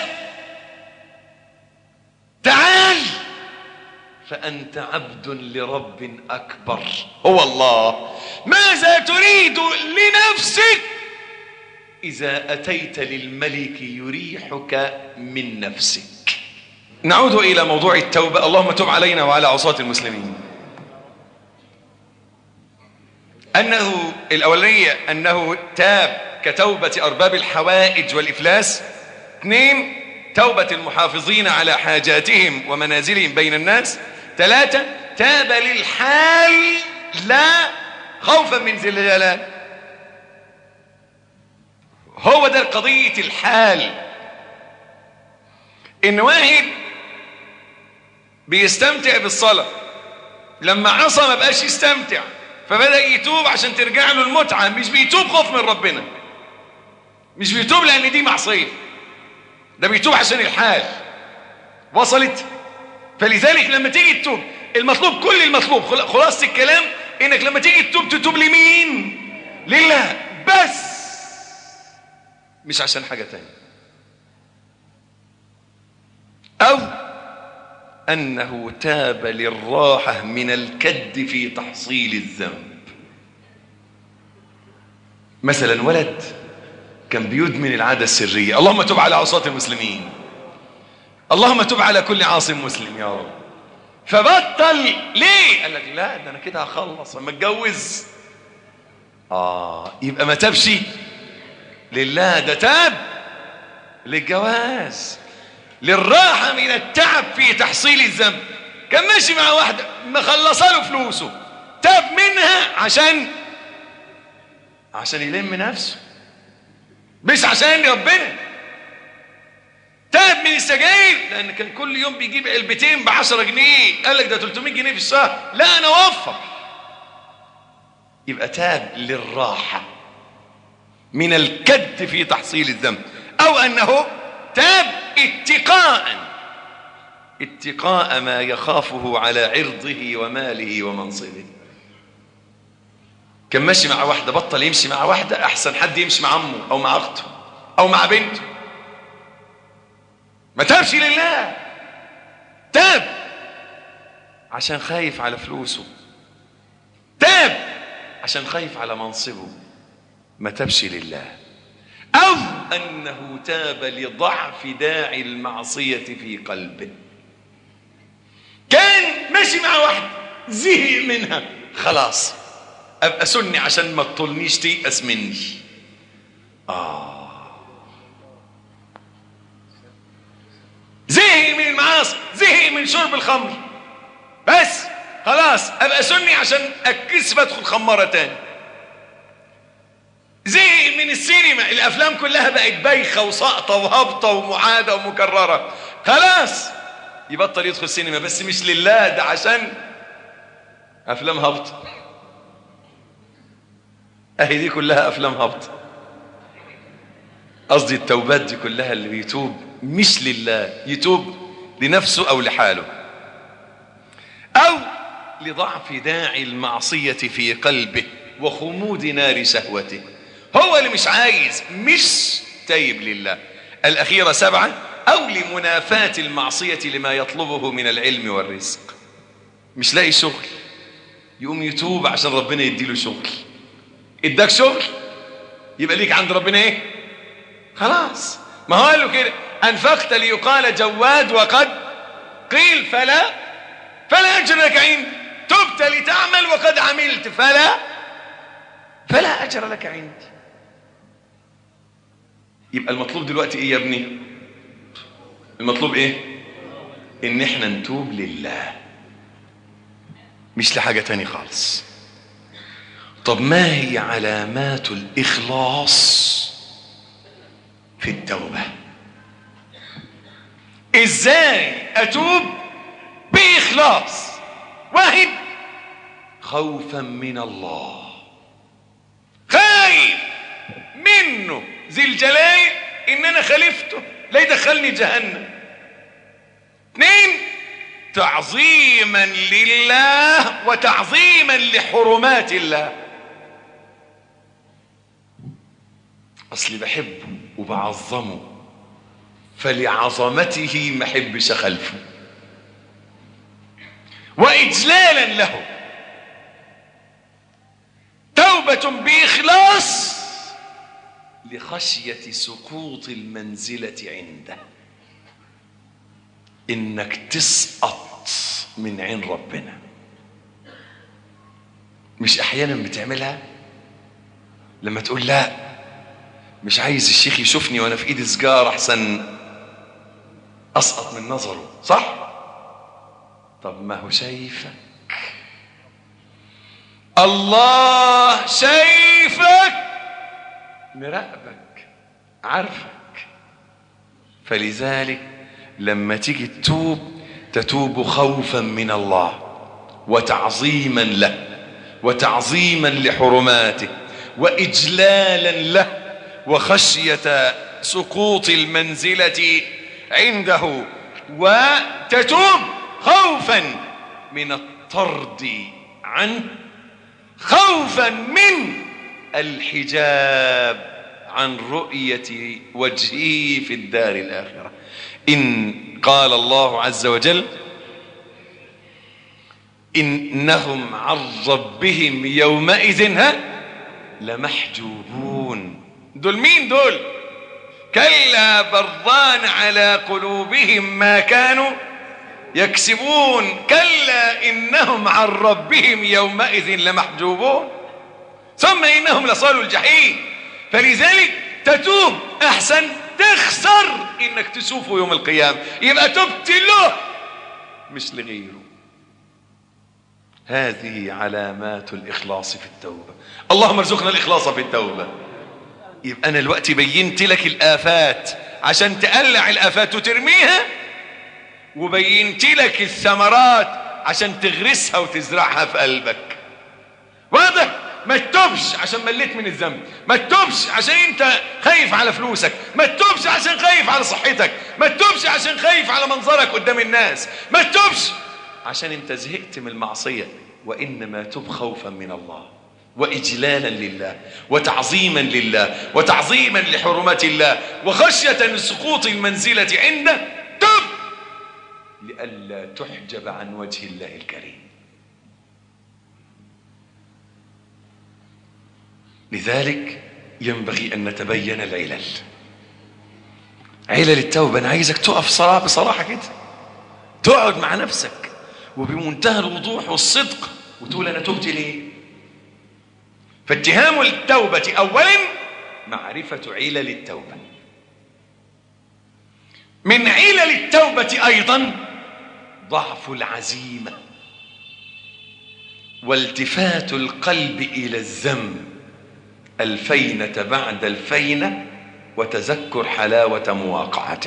تعال فانت عبد لرب اكبر هو الله. ماذا تريد لنفسك اذا اتيت للملك يريحك من نفسك؟ نعود إلى موضوع التوبة. اللهم تب علينا وعلى عصاة المسلمين. أنه الأولية أنه تاب كتوبة أرباب الحوائج والإفلاس. اثنين، توبة المحافظين على حاجاتهم ومنازلهم بين الناس. ثلاثة، تاب للحال لا خوفا من ذي الجلال. هو ده قضية الحال. ان واحد بيستمتع بالصلاة، لما عصى ما بقاش يستمتع، فبدأ يتوب عشان ترجع له المتعة. مش بيتوب خوف من ربنا، مش بيتوب لأن دي معصية، ده بيتوب عشان الحال. وصلت؟ فلذلك لما تيجي تتوب، المطلوب كل المطلوب خلاصة الكلام انك لما تيجي تتوب تتوب لمين؟ لله بس، مش عشان حاجة تانية. أو أنه تاب للراحة من الكد في تحصيل الذنب. مثلا ولد كان بيدمن العادة السرية، اللهم تب على عصاة المسلمين، اللهم تب على كل عاصم مسلم يا رب. فبطل ليه؟ قال لك لا ده أنا كده هخلص لما اتجوز. آه يبقى ما تابش لله، ده تاب للجواز، للراحة من التعب في تحصيل الذنب. كان ماشي مع واحدة مخلصة له فلوسه، تاب منها عشان عشان يلم نفسه، مش عشان ربنا. تاب من السجاير لأن كان كل يوم بيجيب علبتين بعشرة جنيه، قال لك ده ثلاثمائة جنيه في الشهر، لا أنا وفر. يبقى تاب للراحة من الكد في تحصيل الذنب. أو أنه تاب اتقاء اتقاء ما يخافه على عرضه وماله ومنصبه. كان ماشي مع واحدة، بطل يمشي مع واحدة أحسن حد يمشي مع عمه أو مع أخته أو مع بنته. ما تابش لله، تاب عشان خايف على فلوسه، تاب عشان خايف على منصبه، ما تابش لله. أو أنه تاب لضعف داعي المعصية في قلبه. كان ماشي مع واحد زهق منها، خلاص أبقى سني عشان ما تطلنيش تيأس مني. آه زهق من المعاصي، زهق من شرب الخمر، بس خلاص أبقى سني عشان أكسب أدخل خمارة تاني. زهق من السينما، الأفلام كلها بقت بايخة وساقطة وهابطة ومعادة ومكررة، خلاص يبطل يدخل السينما، بس مش لله، ده عشان أفلام هابطة. أهي دي كلها أفلام هابطة. قصدي التوبات دي كلها اللي بيتوب مش لله، يتوب لنفسه أو لحاله. أو لضعف داعي المعصية في قلبه وخمود نار شهوته، هو اللي مش عايز، مش تايب لله. الأخيرة سبعة. أو لمنافاة المعصية لما يطلبه من العلم والرزق، مش لاقي شغل يقوم يتوب عشان ربنا يديله شغل. اداك شغل يبقى ليك عند ربنا ايه؟ خلاص، ما هو قال له كده أنفقت ليقال جواد وقد قيل فلا فلا أجر لك عندي، تبت لتعمل وقد عملت فلا فلا أجر لك عندي. يبقى المطلوب دلوقتي ايه يا ابني؟ المطلوب ايه؟ ان احنا نتوب لله، مش لحاجة تاني خالص. طب ما هي علامات الإخلاص في التوبة؟ ازاي اتوب بإخلاص؟ واحد، خوفا من الله، خايف منه ذي الجلال ان انا خالفته لا يدخلني جهنم. اثنين، تعظيما لله وتعظيما لحرمات الله، اصلي بحبه وبعظمه فلعظمته ما احبش اخالفه، واجلالا له. توبة بإخلاص لخشية سقوط المنزلة عنده، انك تسقط من عين ربنا. مش احيانا بتعملها لما تقول لا مش عايز الشيخ يشوفني وانا في ايدي سجارة احسن اسقط من نظره، صح؟ طب ما هو شايفك، الله شايفك مراقبك، عارفك. فلذلك لما تيجي تتوب تتوب خوفا من الله وتعظيما له وتعظيما لحرماته وإجلالا له وخشية سقوط المنزلة عنده، وتتوب خوفا من الطرد عنه، خوفا من الحجاب عن رؤية وجهه في الدار الآخرة. إن قال الله عز وجل إنهم عن ربهم يومئذ ها لمحجوبون. دول مين دول؟ كلا بران على قلوبهم ما كانوا يكسبون. كلا إنهم عن ربهم يومئذ لمحجوبون ثم إنهم لصالوا الجحيم. فلذلك تتوب أحسن تخسر إنك تشوفه يوم القيامة، يبقى تبت له مش لغيره. هذه علامات الإخلاص في التوبة. اللهم ارزقنا الإخلاص في التوبة. يبقى أنا الوقت بينت لك الآفات عشان تقلع الآفات وترميها، وبينت لك الثمرات عشان تغرسها وتزرعها في قلبك. واضح؟ ما تتوبش عشان مليت من الذنب، ما تتوبش عشان انت خايف على فلوسك، ما تتوبش عشان خايف على صحتك، ما تتوبش عشان خايف على منظرك قدام الناس، ما تتوبش عشان انت زهقت من المعصية. وإنما تب خوفا من الله وإجلالا لله وتعظيما لله وتعظيما لحرمات الله وخشية سقوط المنزلة عنده. تب لئلا تحجب عن وجه الله الكريم. لذلك ينبغي أن نتبين العلل. علل التوبة أنا عايزك تقف صراحة بصراحة كده، تقعد مع نفسك وبمنتهى الوضوح والصدق وتقول أنا تبت ليه. فاتهام التوبة أولا معرفة علل التوبة. من علل التوبة أيضا ضعف العزيمة والتفات القلب إلى الذنب الفينة بعد الفينة وتذكر حلاوة مواقعته.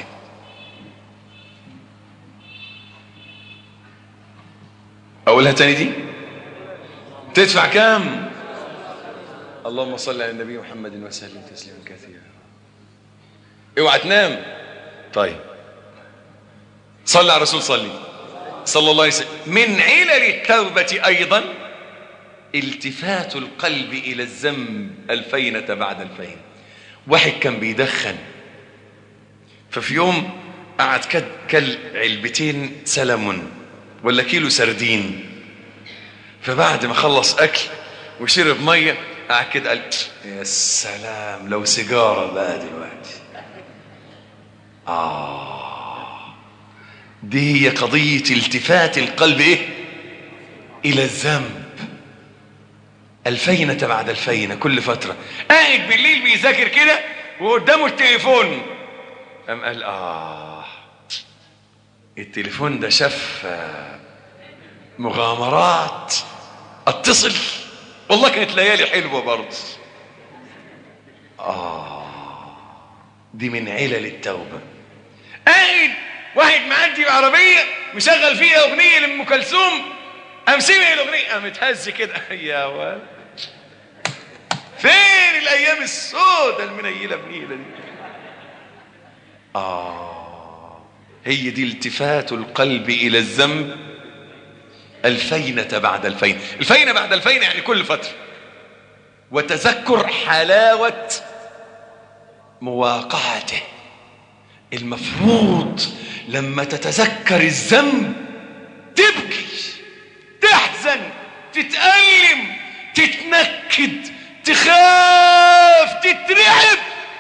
أقولها تاني دي؟ تدفع كام؟ اللهم صل على النبي محمد وسلم تسليما كثيرا. اوعى تنام. طيب صلى على الرسول، صلي صلى الله عليه وسلم. من علل التوبة أيضا التفات القلب إلى الذنب الفينة بعد الفين. واحد كان بيدخن، ففي يوم قعد كل علبتين سلمون ولا كيلو سردين، فبعد ما خلص أكل وشرب مية قعد كده قال يا سلام لو سيجارة بقى دلوقتي. آه دي هي قضية التفات القلب إيه؟ إلى الذنب الفينة بعد الفينة. كل فترة قاعد بالليل بيذاكر كده وقدامه التليفون، قام قال آه التليفون ده شاف مغامرات، اتصل والله كانت ليالي حلوة برضه. آه دي من علل التوبة. قاعد واحد معدي بعربية مشغل فيها أغنية لأم كلثوم، قام سمع الأغنية قام اتهز كده يا ولد فين الأيام السوداء المنيلة بنيلة دي. آه هي دي التفات القلب إلى الذنب الفينة بعد الفين. الفينة بعد الفين يعني كل فترة. وتذكر حلاوة مواقعته. المفروض لما تتذكر الذنب تبكي، تحزن، تتألم، تتنكد، تخاف، تترعب.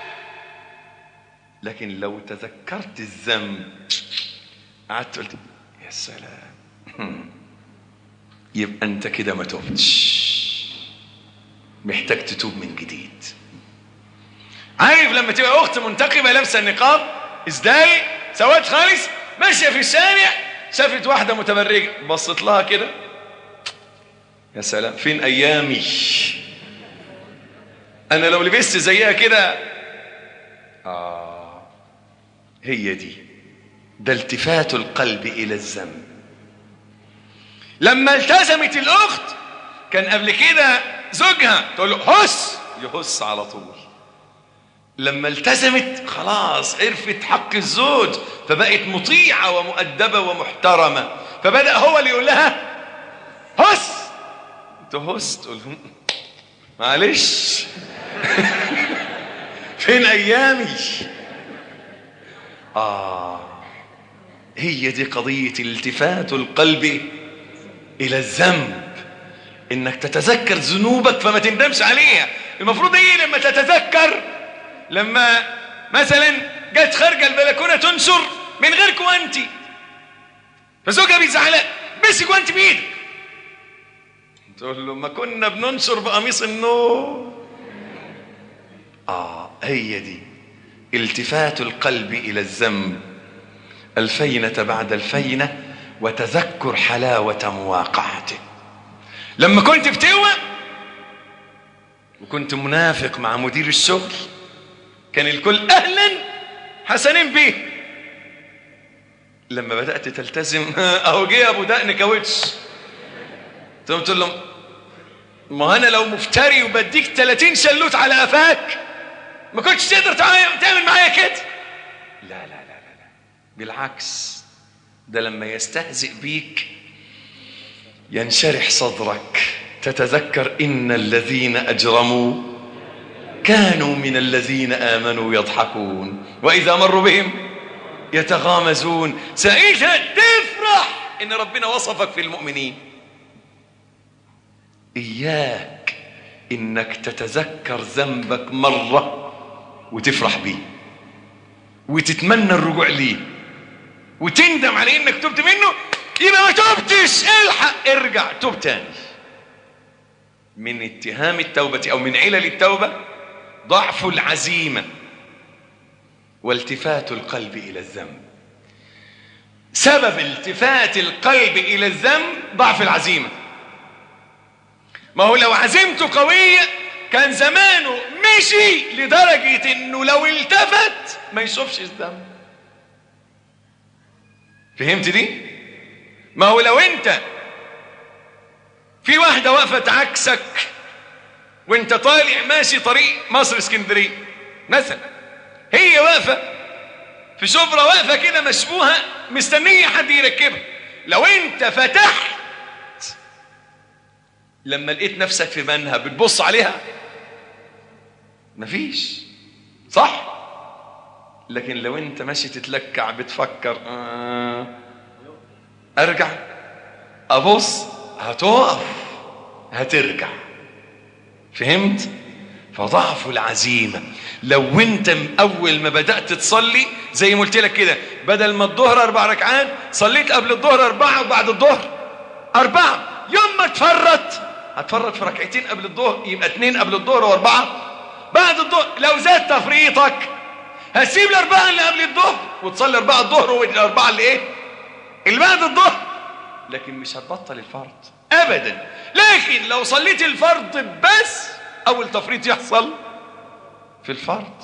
لكن لو تذكرت الذنب قعدت قلت يا سلام، يبقى انت كده ما توبتش، محتاج تتوب من جديد. عارف لما تبقى اخت منتقبه لابسه النقاب اسدال سواد خالص ماشيه في الشارع شافت واحده متبرجه بصت لها كده يا سلام فين ايامي، انا لو لبست زيها كده آه هي دي، ده التفات القلب إلى الذنب. لما التزمت الأخت كان قبل كده زوجها تقول له هس يهس على طول. لما التزمت خلاص عرفت حق الزوج فبقت مطيعة ومؤدبة ومحترمة، فبدأ هو اللي يقول لها هس تهس، تقول له معلش فين أيامي. آه هي دي قضية التفات القلب إلى الذنب، إنك تتذكر ذنوبك فما تندمش عليها. المفروض إيه لما تتذكر؟ لما مثلا جت خارجة البلكونة تنشر من غير كوانتي فزوجها بيزعلها مسك وانت بإيدك، تقول له ما كنا بننشر بقميص النوم. آه هي دي التفات القلب إلى الذنب، الفينة بعد الفينة وتذكر حلاوة مواقعته. لما كنت بتوى وكنت منافق مع مدير الشغل كان الكل أهلا حسنين بيه. لما بدأت تلتزم أهو جه أبو دقن كاوتش، تقوم تقول لهم ما أنا لو مفتري وبديك ثلاثين شلوت على قفاك ما كنتش تقدر تعمل معايا كده. لا لا لا لا لا بالعكس، ده لما يستهزئ بيك ينشرح صدرك، تتذكر إن الذين أجرموا كانوا من الذين آمنوا يضحكون وإذا مروا بهم يتغامزون. ساعتها تفرح إن ربنا وصفك في المؤمنين. إياك إنك تتذكر ذنبك مرة وتفرح بيه وتتمنى الرجوع ليه وتندم على إنك تبت منه، يبقى ما تبتش، الحق ارجع توب تاني. من اتهام التوبة أو من علل التوبة ضعف العزيمة والتفات القلب إلى الذنب. سبب التفات القلب إلى الذنب ضعف العزيمة. ما هو لو عزيمته قوية كان زمانه مشي لدرجة إنه لو التفت ما يشوفش الذنب. فهمت دي؟ ما هو لو انت في واحدة وقفت عكسك وانت طالع ماشي طريق مصر اسكندرية مثلا، هي واقفة في شبرا واقفة كده مشبوهة مستنية حد يركبها، لو انت فتحت لما لقيت نفسك في منها بتبص عليها مفيش، صح؟ لكن لو انت ماشي تتلكع بتفكر آه ارجع ابص هتقف هترجع. فهمت؟ فضعف العزيمة. لو انت اول ما بدأت تصلي زي ما قلت لك كده، بدل ما الظهر اربع ركعات صليت قبل الظهر اربعة وبعد الظهر اربعة، يوم ما تفرط هتفرط في ركعتين قبل الظهر يبقى اتنين قبل الظهر واربعة بعد الظهر. لو زاد تفريطك هتسيب الاربعة اللي قبل الظهر وتصلي اربعة الظهر والاربعة اللي ايه اللي بعد الظهر، لكن مش هتبطل الفرض ابدا. لكن لو صليت الفرض بس اول تفريط يحصل في الفرض.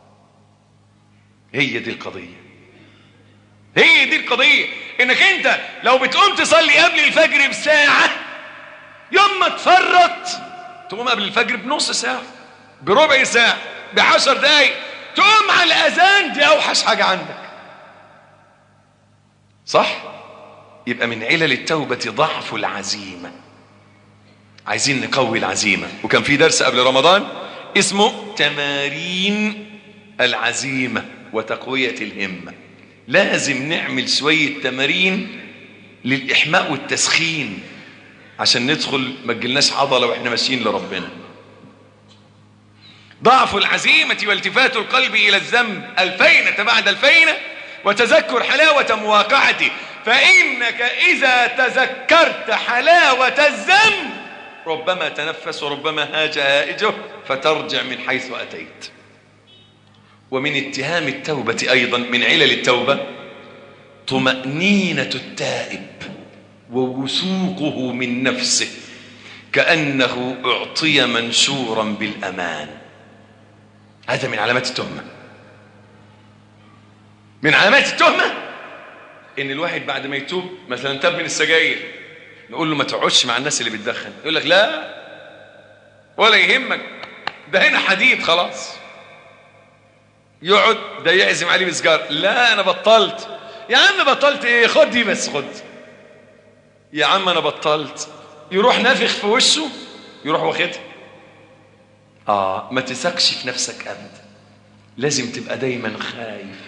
هي دي القضية، هي دي القضية، انك انت لو بتقوم تصلي قبل الفجر بساعة يوم ما تفرط تقوم قبل الفجر بنص ساعة بربع ساعة بعشر دقايق تقوم على الأذان، دي أوحش حاجة عندك، صح؟ يبقى من علل التوبة ضعف العزيمة. عايزين نقوي العزيمة، وكان في درس قبل رمضان اسمه تمارين العزيمة وتقوية الهمة. لازم نعمل شوية تمارين للإحماء والتسخين عشان ندخل ما تجيلناش عضلة واحنا ماشيين لربنا. ضعف العزيمة والتفات القلب إلى الذنب، الفينة بعد الفينة وتذكر حلاوة مواقعته. فإنك إذا تذكرت حلاوة الذنب ربما تنفس وربما هاج هائجه فترجع من حيث أتيت. ومن اتهام التوبة أيضا من علل التوبة طمأنينة التائب ووثوقه من نفسه كأنه أعطي منشورا بالأمان. هذا من علامات التهمة. من علامات التهمة ان الواحد بعد ما يتوب مثلا تاب من السجاير، نقول له ما تقعدش مع الناس اللي بتدخن، يقول لك لا ولا يهمك، ده هنا حديد خلاص. يقعد ده يعزم عليه بسجار، لا انا بطلت. يا عم بطلت ايه؟ خد دي بس، خد يا عم انا بطلت. يروح نافخ في وشه، يروح واخدها. اه ما تثقش في نفسك ابدا، لازم تبقى دايما خايف.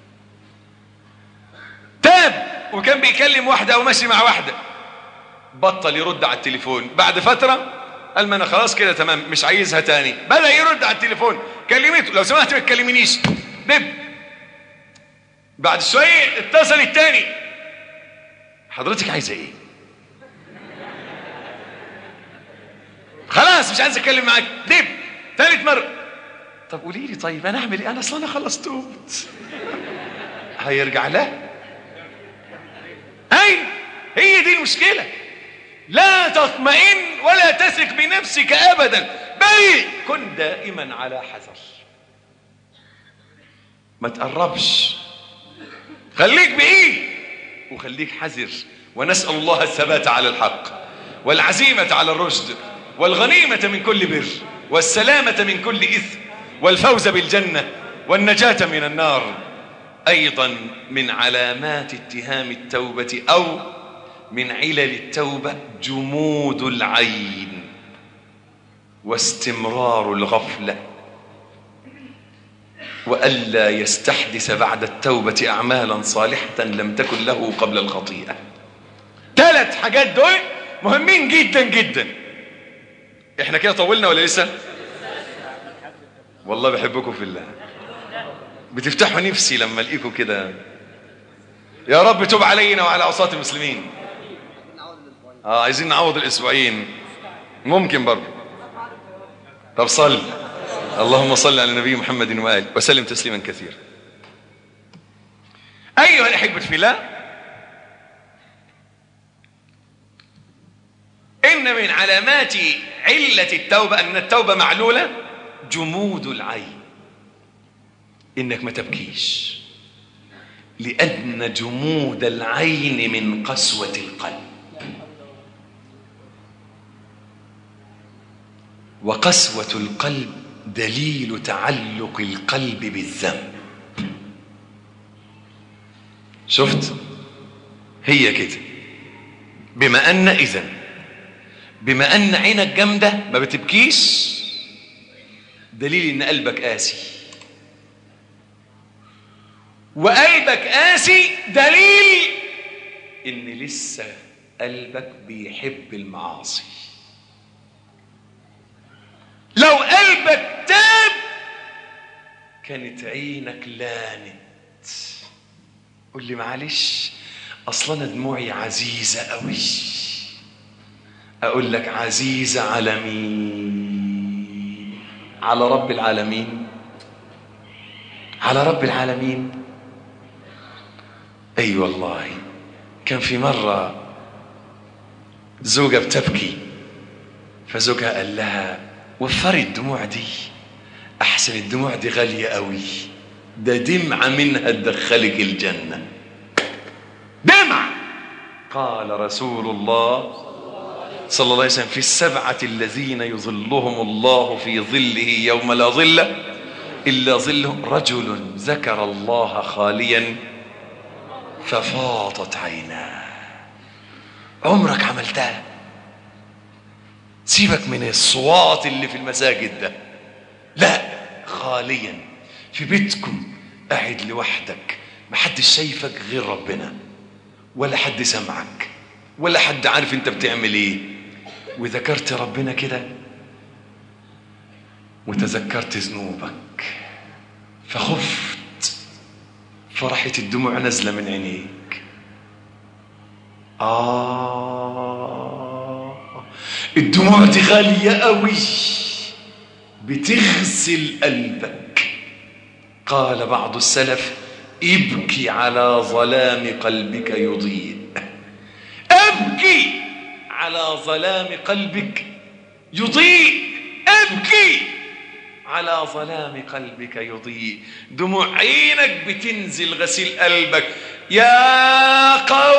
تاب وكان بيكلم واحده او ماشي مع واحده، بطل يرد على التليفون. بعد فتره قال ما انا خلاص كده تمام مش عايزها تاني، بدأ يرد على التليفون. كلمته لو سمحت ما تكلمنيش، دب. بعد شويه اتصل التاني، حضرتك عايزه ايه؟ خلاص مش عايز اتكلم معاك، دب. ثالث مره، طب قولي لي طيب انا اعمل ايه؟ انا اصلا انا خلاص توبت. هيرجع لها. اي هي دي المشكله. لا تطمئن ولا تثق بنفسك ابدا، بل كن دائما على حذر. ما تقربش، خليك بعيد وخليك حذر. ونسأل الله الثبات على الحق والعزيمة على الرشد والغنيمة من كل بر والسلامة من كل إثم والفوز بالجنة والنجاة من النار. أيضا من علامات اتهام التوبة أو من علل التوبة جمود العين واستمرار الغفلة، وألا يستحدث بعد التوبة أعمالا صالحة لم تكن له قبل الخطيئة. ثلاث حاجات دول مهمين جدا جدا. احنا كده طولنا ولا لسه؟ والله بحبكم في الله، بتفتحوا نفسي لما الاقيكم كده. يا رب توب علينا وعلى عصاة المسلمين. اه عايزين نعوض الاسبوعين، ممكن برضه. طب صل، اللهم صل على النبي محمد وآله وسلم تسليما كثيرا. أيها الأحبة في الله، إن من علامات علة التوبة أن التوبة معلولة جمود العين، إنك ما تبكيش، لأن جمود العين من قسوة القلب، وقسوة القلب دليل تعلق القلب بالذنب. شفت؟ هي كده. بما أن إذن بما أن عينك جامدة ما بتبكيش، دليل إن قلبك قاسي، وقلبك قاسي دليل إن لسه قلبك بيحب المعاصي. لو قلبك تاب كانت عينك لانت. قل لي معلش اصلا انا دموعي عزيزه قوي. اقول لك عزيزه على مين؟ على رب العالمين، على رب العالمين. اي أيوة والله. كان في مره زوجه بتبكي، فزوجها قال لها وفري الدموع دي، احسن الدموع دي غاليه قوي، ده دمعه منها تدخلك الجنه. دمعه. قال رسول الله صلى الله عليه وسلم في السبعه الذين يظلهم الله في ظله يوم لا ظل الا ظله، رجل ذكر الله خاليا ففاضت عيناه. عمرك عملتها؟ سيبك من الصوات اللي في المساجد ده، لا، خاليا في بيتكم قاعد لوحدك، محدش شايفك غير ربنا، ولا حد سمعك، ولا حد عارف انت بتعمل ايه، وذكرت ربنا كده وتذكرت ذنوبك فخفت، فرحت الدموع نزله من عينيك. آه الدموع دي غالية قوي، بتغسل قلبك. قال بعض السلف ابكي على ظلام قلبك يضيء. ابكي على ظلام قلبك يضيء. ابكي على ظلام قلبك يضيء. دموع عينك بتنزل غسيل قلبك. يا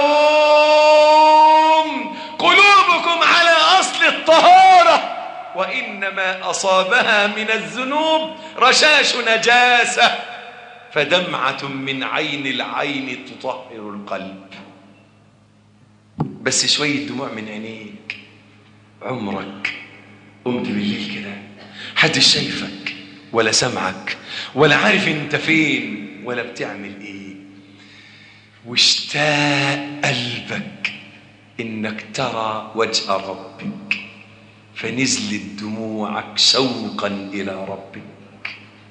قوم قلوبكم على أصل الطهارة، وإنما أصابها من الذنوب رشاش نجاسة، فدمعة من عين العين تطهر القلب. بس شوية دموع من عينيك. عمرك قمت بالليل كده حد شايفك ولا سمعك ولا عارف انت فين ولا بتعمل ايه، واشتاق قلبك انك ترى وجه ربك، فنزلت دموعك شوقا الى ربك.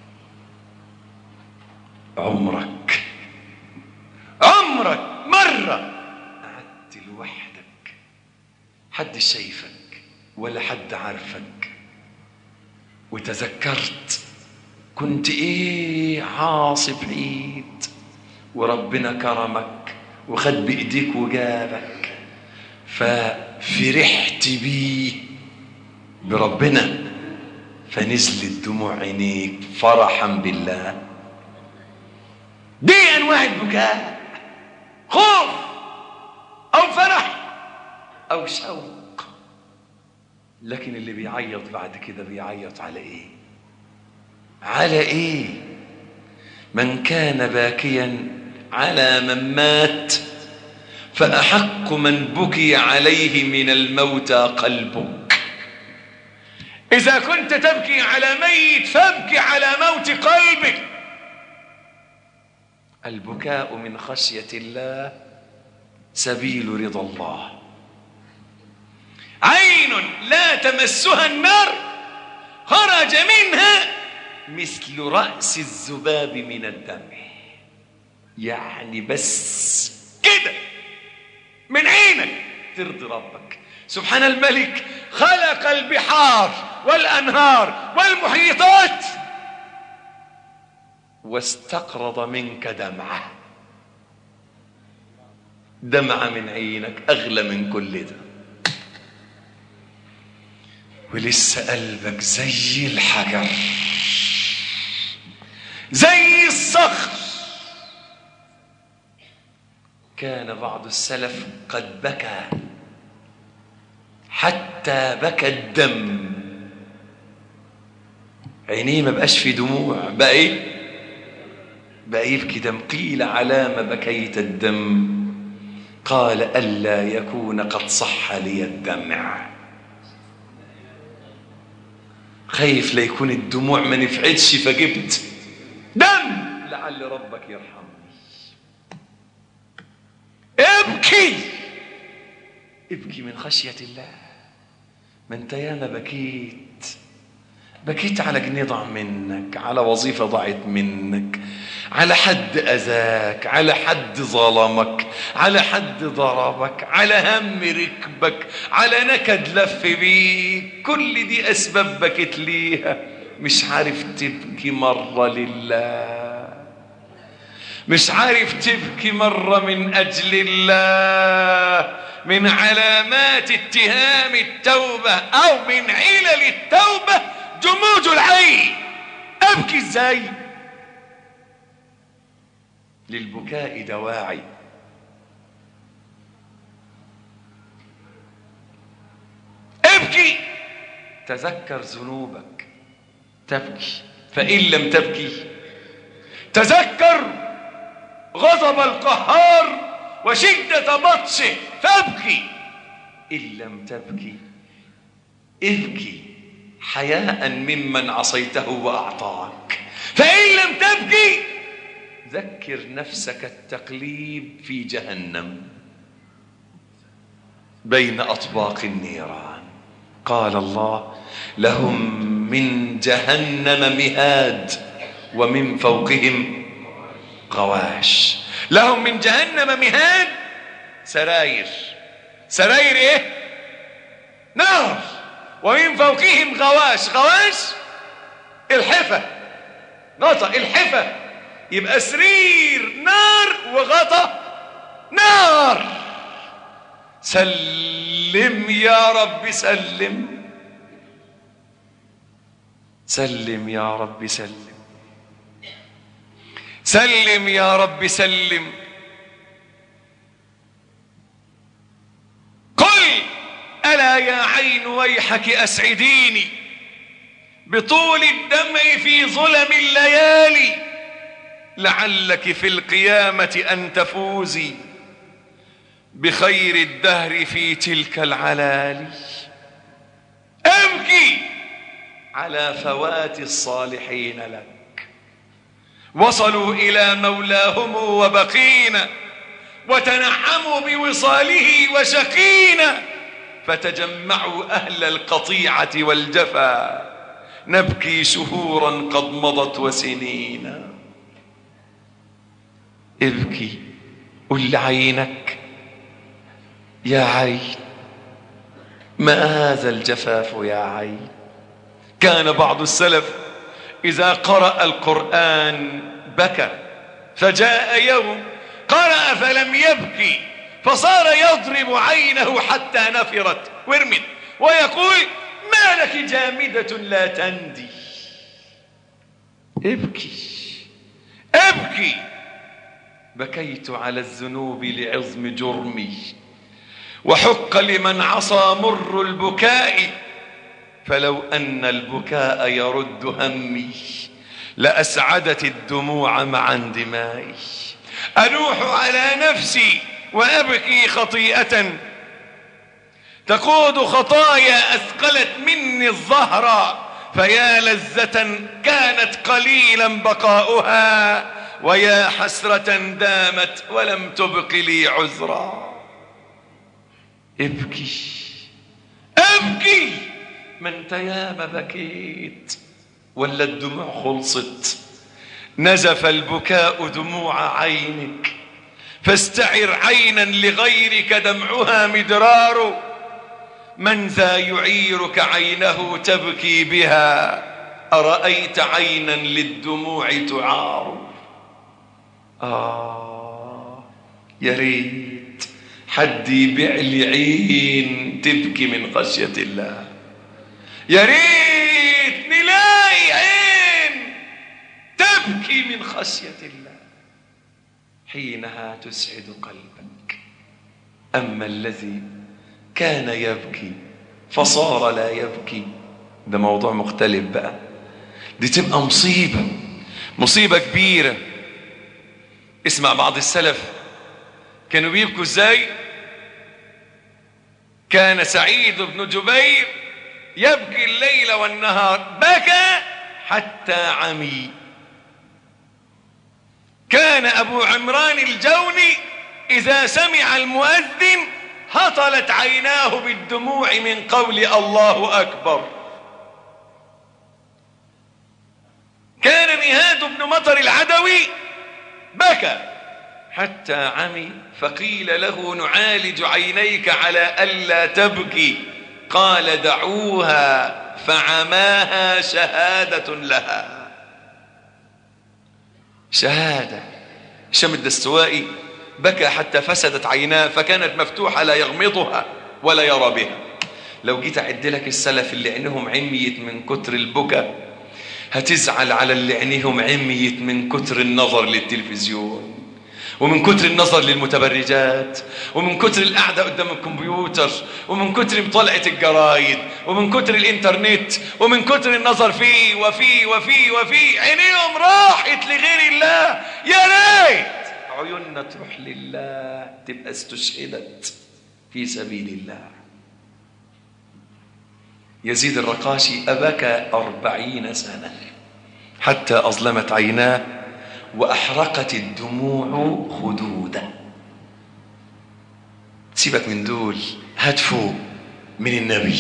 عمرك عمرك مرة قعدت لوحدك حد شايفك ولا حد عارفك وتذكرت كنت ايه عاصي بعيد وربنا كرمك وخد بايديك وجابك، ففرحت بيه بربنا فنزلت دموع عينيك فرحا بالله. دي انواع البكاء، خوف او فرح او شوق. لكن اللي بيعيط بعد كده بيعيط على ايه؟ على ايه؟ من كان باكيا على من مات فأحق من بكي عليه من الموتى قلبك. إذا كنت تبكي على ميت فابكي على موت قلبك. البكاء من خشية الله سبيل رضا الله. عين لا تمسها النار خرج منها مثل رأس الذباب من الدمع. يعني بس كده من عينك ترضي ربك. سبحان الملك خلق البحار والأنهار والمحيطات واستقرض منك دمعة. دمعة من عينك أغلى من كل ده، ولسه قلبك زي الحجر زي الصخر. كان بعض السلف قد بكى حتى بكى الدم. عينيه ما بقاش في دموع، بقى ايه؟ بقى يبكي دم. قيل على ما بكيت الدم؟ قال ألا يكون قد صح لي الدمع. خايف لا يكون الدموع ما نفعتش فجبت دم لعل ربك يرحمني. ابكي ابكي من خشية الله. ما انت ياما بكيت بكيت على جنيه ضاع منك، على وظيفة ضاعت منك، على حد أذاك، على حد ظلمك، على حد ضربك، على هم ركبك، على نكد لف بيك. كل دي أسباب بكيت ليها. مش عارف تبكي مرة لله، مش عارف تبكي مرة من أجل الله. من علامات اتهام التوبة أو من علل التوبة جمود العين. أبكي إزاي؟ للبكاء دواعي. ابكي تذكر ذنوبك تبكي، فإن لم تبكي تذكر غضب القهار وشدة بطشه فابكي. إن لم تبكي ابكي حياء ممن عصيته وأعطاك. فإن لم تبكي ذكر نفسك التقليب في جهنم بين أطباق النيران. قال الله لهم من جهنم مهاد ومن فوقهم غواش. لهم من جهنم مهاد سراير. سراير ايه؟ نار. ومن فوقهم غواش. غواش الحفة، غطا الحفة. يبقى سرير نار وغطا نار. سلم يا رب سلم. سلم يا رب سلم، سلم يا رب سلم. قل ألا يا عين ويحك أسعديني بطول الدمع في ظلم الليالي، لعلك في القيامة أن تفوزي بخير الدهر في تلك العلالي. أبكي على فوات الصالحين لك، وصلوا إلى مولاهم وبقينا، وتنعموا بوصاله وشقينا، فتجمعوا أهل القطيعة والجفا، نبكي شهورا قد مضت وسنينا. ابكي، قل لعينك يا عين ما هذا الجفاف يا عين. كان بعض السلف إذا قرأ القرآن بكى، فجاء يوم قرأ فلم يبكي، فصار يضرب عينه حتى نفرت ورمت، ويقول ما لك جامدة لا تندي. ابكي ابكي. بكيت على الذنوب لعظم جرمي، وحق لمن عصى مر البكاء، فلو أن البكاء يرد همي لأسعدت الدموع مع اندمائي. أنوح على نفسي وأبكي خطيئة تقود خطايا أثقلت مني الظهر، فيا لذة كانت قليلا بقاؤها، ويا حسرة دامت ولم تبق لي عذرا. ابكي ابكي. ما انت ياما بكيت ولا الدموع خلصت؟ نزف البكاء دموع عينك، فاستعر عينا لغيرك دمعها مدرار. من ذا يعيرك عينه تبكي بها؟ أرأيت عينا للدموع تعار؟ آه يا ريت حد يبيع لي عين تبكي من خشية الله. يا ريت نلاقي عين تبكي من خشية الله، حينها تسعد قلبك. أما الذي كان يبكي فصار لا يبكي، ده موضوع مختلف بقى، دي تبقى مصيبة، مصيبة كبيرة. اسمع بعض السلف كانوا بيبكوا ازاي. كان سعيد بن جبير يبكي الليل والنهار، بكى حتى عمي. كان أبو عمران الجوني إذا سمع المؤذن هطلت عيناه بالدموع من قول الله أكبر. كان نهاد بن مطر العدوي بكى حتى عمي، فقيل له نعالج عينيك على ألا تبكي، قال دعوها فعماها شهادة لها. شهادة. هشام الدستوائي بكى حتى فسدت عيناه، فكانت مفتوحة لا يغمضها ولا يرى بها. لو جيت أعد لك السلف اللي عينهم عميت من كتر البكاء، هتزعل على اللي عينهم عميت من كتر النظر للتلفزيون، ومن كتر النظر للمتبرجات، ومن كتر القعدة قدام الكمبيوتر، ومن كتر مطالعة الجرايد، ومن كتر الانترنت، ومن كتر النظر فيه وفيه وفيه وفيه. عينيهم راحت لغير الله. يا ريت عيوننا تروح لله، تبقى استشهدت في سبيل الله. يزيد الرقاشي أبكى أربعين سنة حتى أظلمت عيناه وأحرقت الدموع خدودا. سيبك من دول، هاتفوا من النبي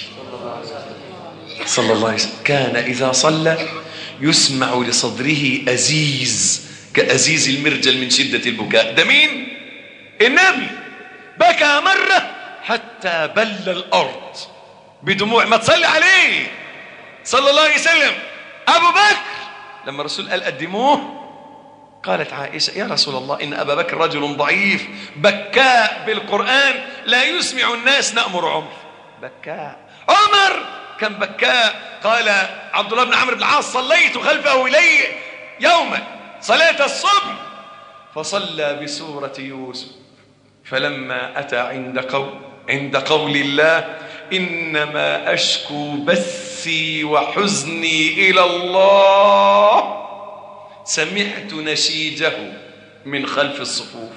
صلى الله عليه وسلم. كان إذا صلى يسمع لصدره أزيز كأزيز المرجل من شدة البكاء. ده مين؟ النبي. بكى مرة حتى بل الأرض بدموع. ما تصلي عليه صلى الله عليه وسلم. أبو بكر لما الرسول قال قدموه، قالت عائشة يا رسول الله إن أبا بكر رجل ضعيف بكاء بالقرآن لا يسمع الناس نأمر عمر. بكاء. عمر كان بكاء. قال عبد الله بن عمرو بن العاص صليت خلفه إلي يوما صلاة الصبح فصلى بسورة يوسف، فلما أتى عند قول, عند قول الله إنما أشكو بثي وحزني إلى الله، سمعت نشيجه من خلف الصفوف.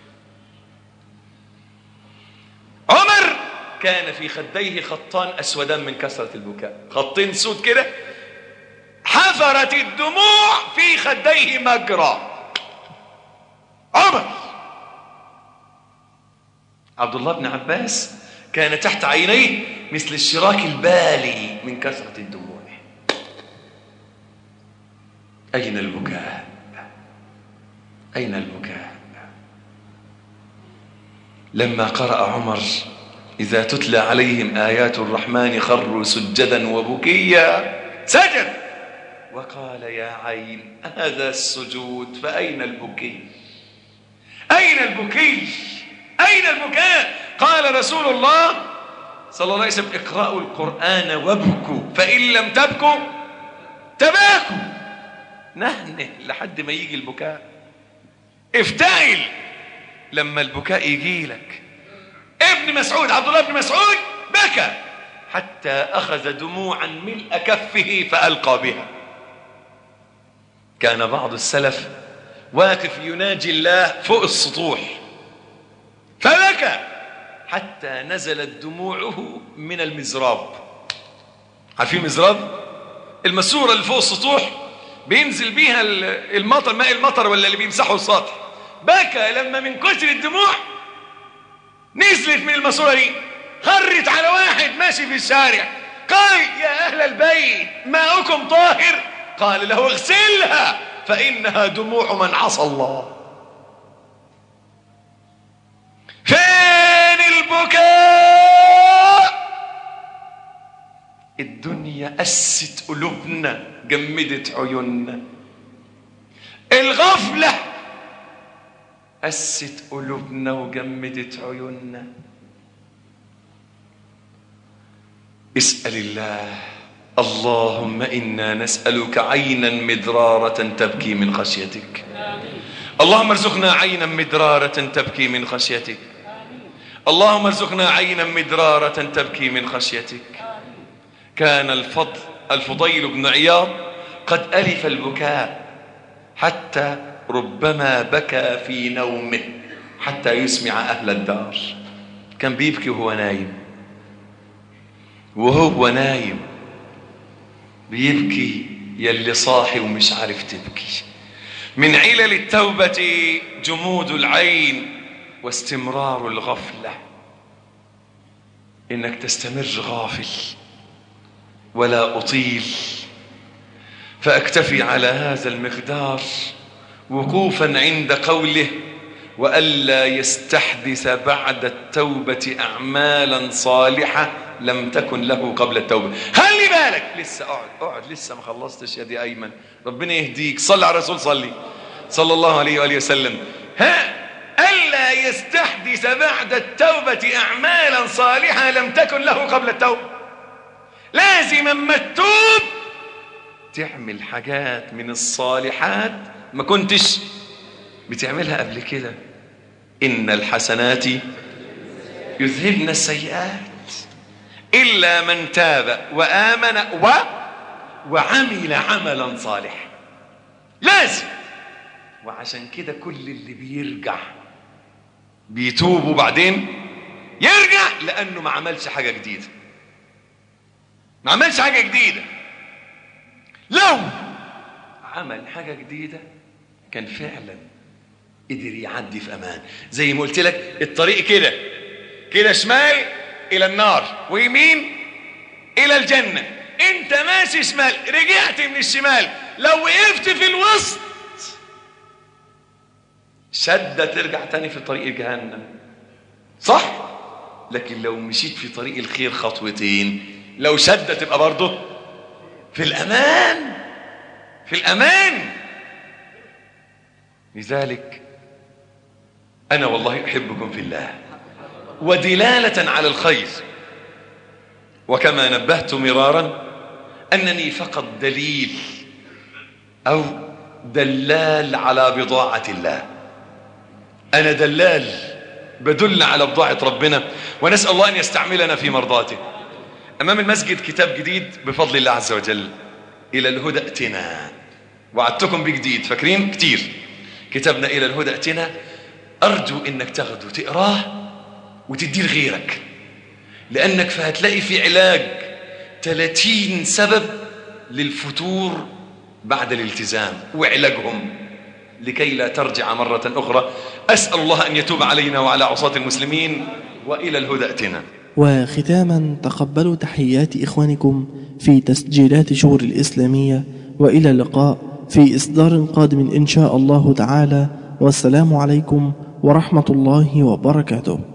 عمر كان في خديه خطان أسودان من كثرة البكاء، خطين سود كده، حفرت الدموع في خديه مجرى. عمر. عبد الله بن عباس كان تحت عينيه مثل الشراك البالي من كثرة الدموع. أين البكاء؟ أين البكاء؟ لما قرأ عمر إذا تتلى عليهم آيات الرحمن خروا سجدا وبكيا، سجد وقال يا عين هذا السجود فأين البكي؟ أين البكي؟ أين البكاء؟ قال رسول الله صلى الله عليه وسلم اقرأوا القرآن وابكوا فإن لم تبكوا تباكوا. نهنه لحد ما يجي البكاء، افتعل لما البكاء يجي لك. ابن مسعود عبد الله بن مسعود بكى حتى أخذ دموعا ملء كفه فألقى بها. كان بعض السلف واقف يناجي الله فوق السطوح فبكى حتى نزلت دموعه من المزراب. عارفين مزراب؟ الماسورة اللي فوق السطوح بينزل بيها المطر، ماء المطر ولا اللي بيمسحوا السطح. بكى لما من كتر الدموع نزلت من الماسورة دي، خرت على واحد ماشي في الشارع، قال يا أهل البيت ماؤكم طاهر؟ قال له اغسلها فإنها دموع من عصى الله. فين البكاء؟ الدنيا أست قلوبنا، جمدت عيوننا. الغفلة أست قلوبنا وجمدت عيوننا. اسأل الله اللهم إنا نسألك عينا مدرارة تبكي من خشيتك. اللهم ارزقنا عينا مدرارة تبكي من خشيتك. اللهم ارزقنا عينا مدرارة تبكي من خشيتك. كان الفضل الفضيل بن عياض قد ألف البكاء حتى ربما بكى في نومه حتى يسمع أهل الدار. كان بيبكي وهو نايم، وهو نايم بيبكي يلي صاحي ومش عارف تبكي. من علل التوبة جمود العين واستمرار الغفلة، إنك تستمر غافل. ولا أطيل فأكتفي على هذا المقدار وقوفا عند قوله وألا يستحدث بعد التوبة أعمالا صالحة لم تكن له قبل التوبة. خلي بالك، لسه اقعد اقعد لسه ما خلصتش يا دي أيمن، ربنا يهديك. صلي على الرسول، صلي صلى الله عليه وآله وسلم. ها ألا يستحدث بعد التوبة أعمالا صالحة لم تكن له قبل التوبة. لازم اما تتوب تعمل حاجات من الصالحات ما كنتش بتعملها قبل كده. إن الحسنات يذهبن السيئات إلا من تاب وآمن و... وعمل عملا صالحا. لازم. وعشان كده كل اللي بيرجع بيتوب وبعدين يرجع لأنه ما عملش حاجة جديدة، ما عملش حاجة جديدة. لو عمل حاجة جديدة كان فعلا قدر يعدي في أمان. زي ما قلت لك الطريق كده كده، شمال إلى النار ويمين إلى الجنة. أنت ماشي شمال، رجعت من الشمال، لو وقفت في الوسط شدة ترجع تاني في طريق جهنم، صح؟ لكن لو مشيت في طريق الخير خطوتين، لو شدة تبقى برضه في الأمان، في الأمان. لذلك أنا والله أحبكم في الله، ودلالة على الخير وكما نبهت مرارا أنني فقط دليل أو دلال على بضاعة الله. أنا دلال بدل على بضاعة ربنا، ونسأل الله أن يستعملنا في مرضاته. أمام المسجد كتاب جديد بفضل الله عز وجل، إلى الهدى ائتنا. وعدتكم بجديد، فاكرين كتير كتابنا إلى الهدى ائتنا. أرجو إنك تاخده تقراه وتديه لغيرك، لأنك فهتلاقي في علاج ثلاثين سبب للفتور بعد الالتزام وعلاجهم لكي لا ترجع مرة أخرى. أسأل الله أن يتوب علينا وعلى عصاة المسلمين. وإلى الهدى ائتنا.
وختاما تقبلوا تحيات إخوانكم في تسجيلات شهور الإسلامية، وإلى اللقاء في إصدار قادم إن شاء الله تعالى، والسلام عليكم ورحمة الله وبركاته.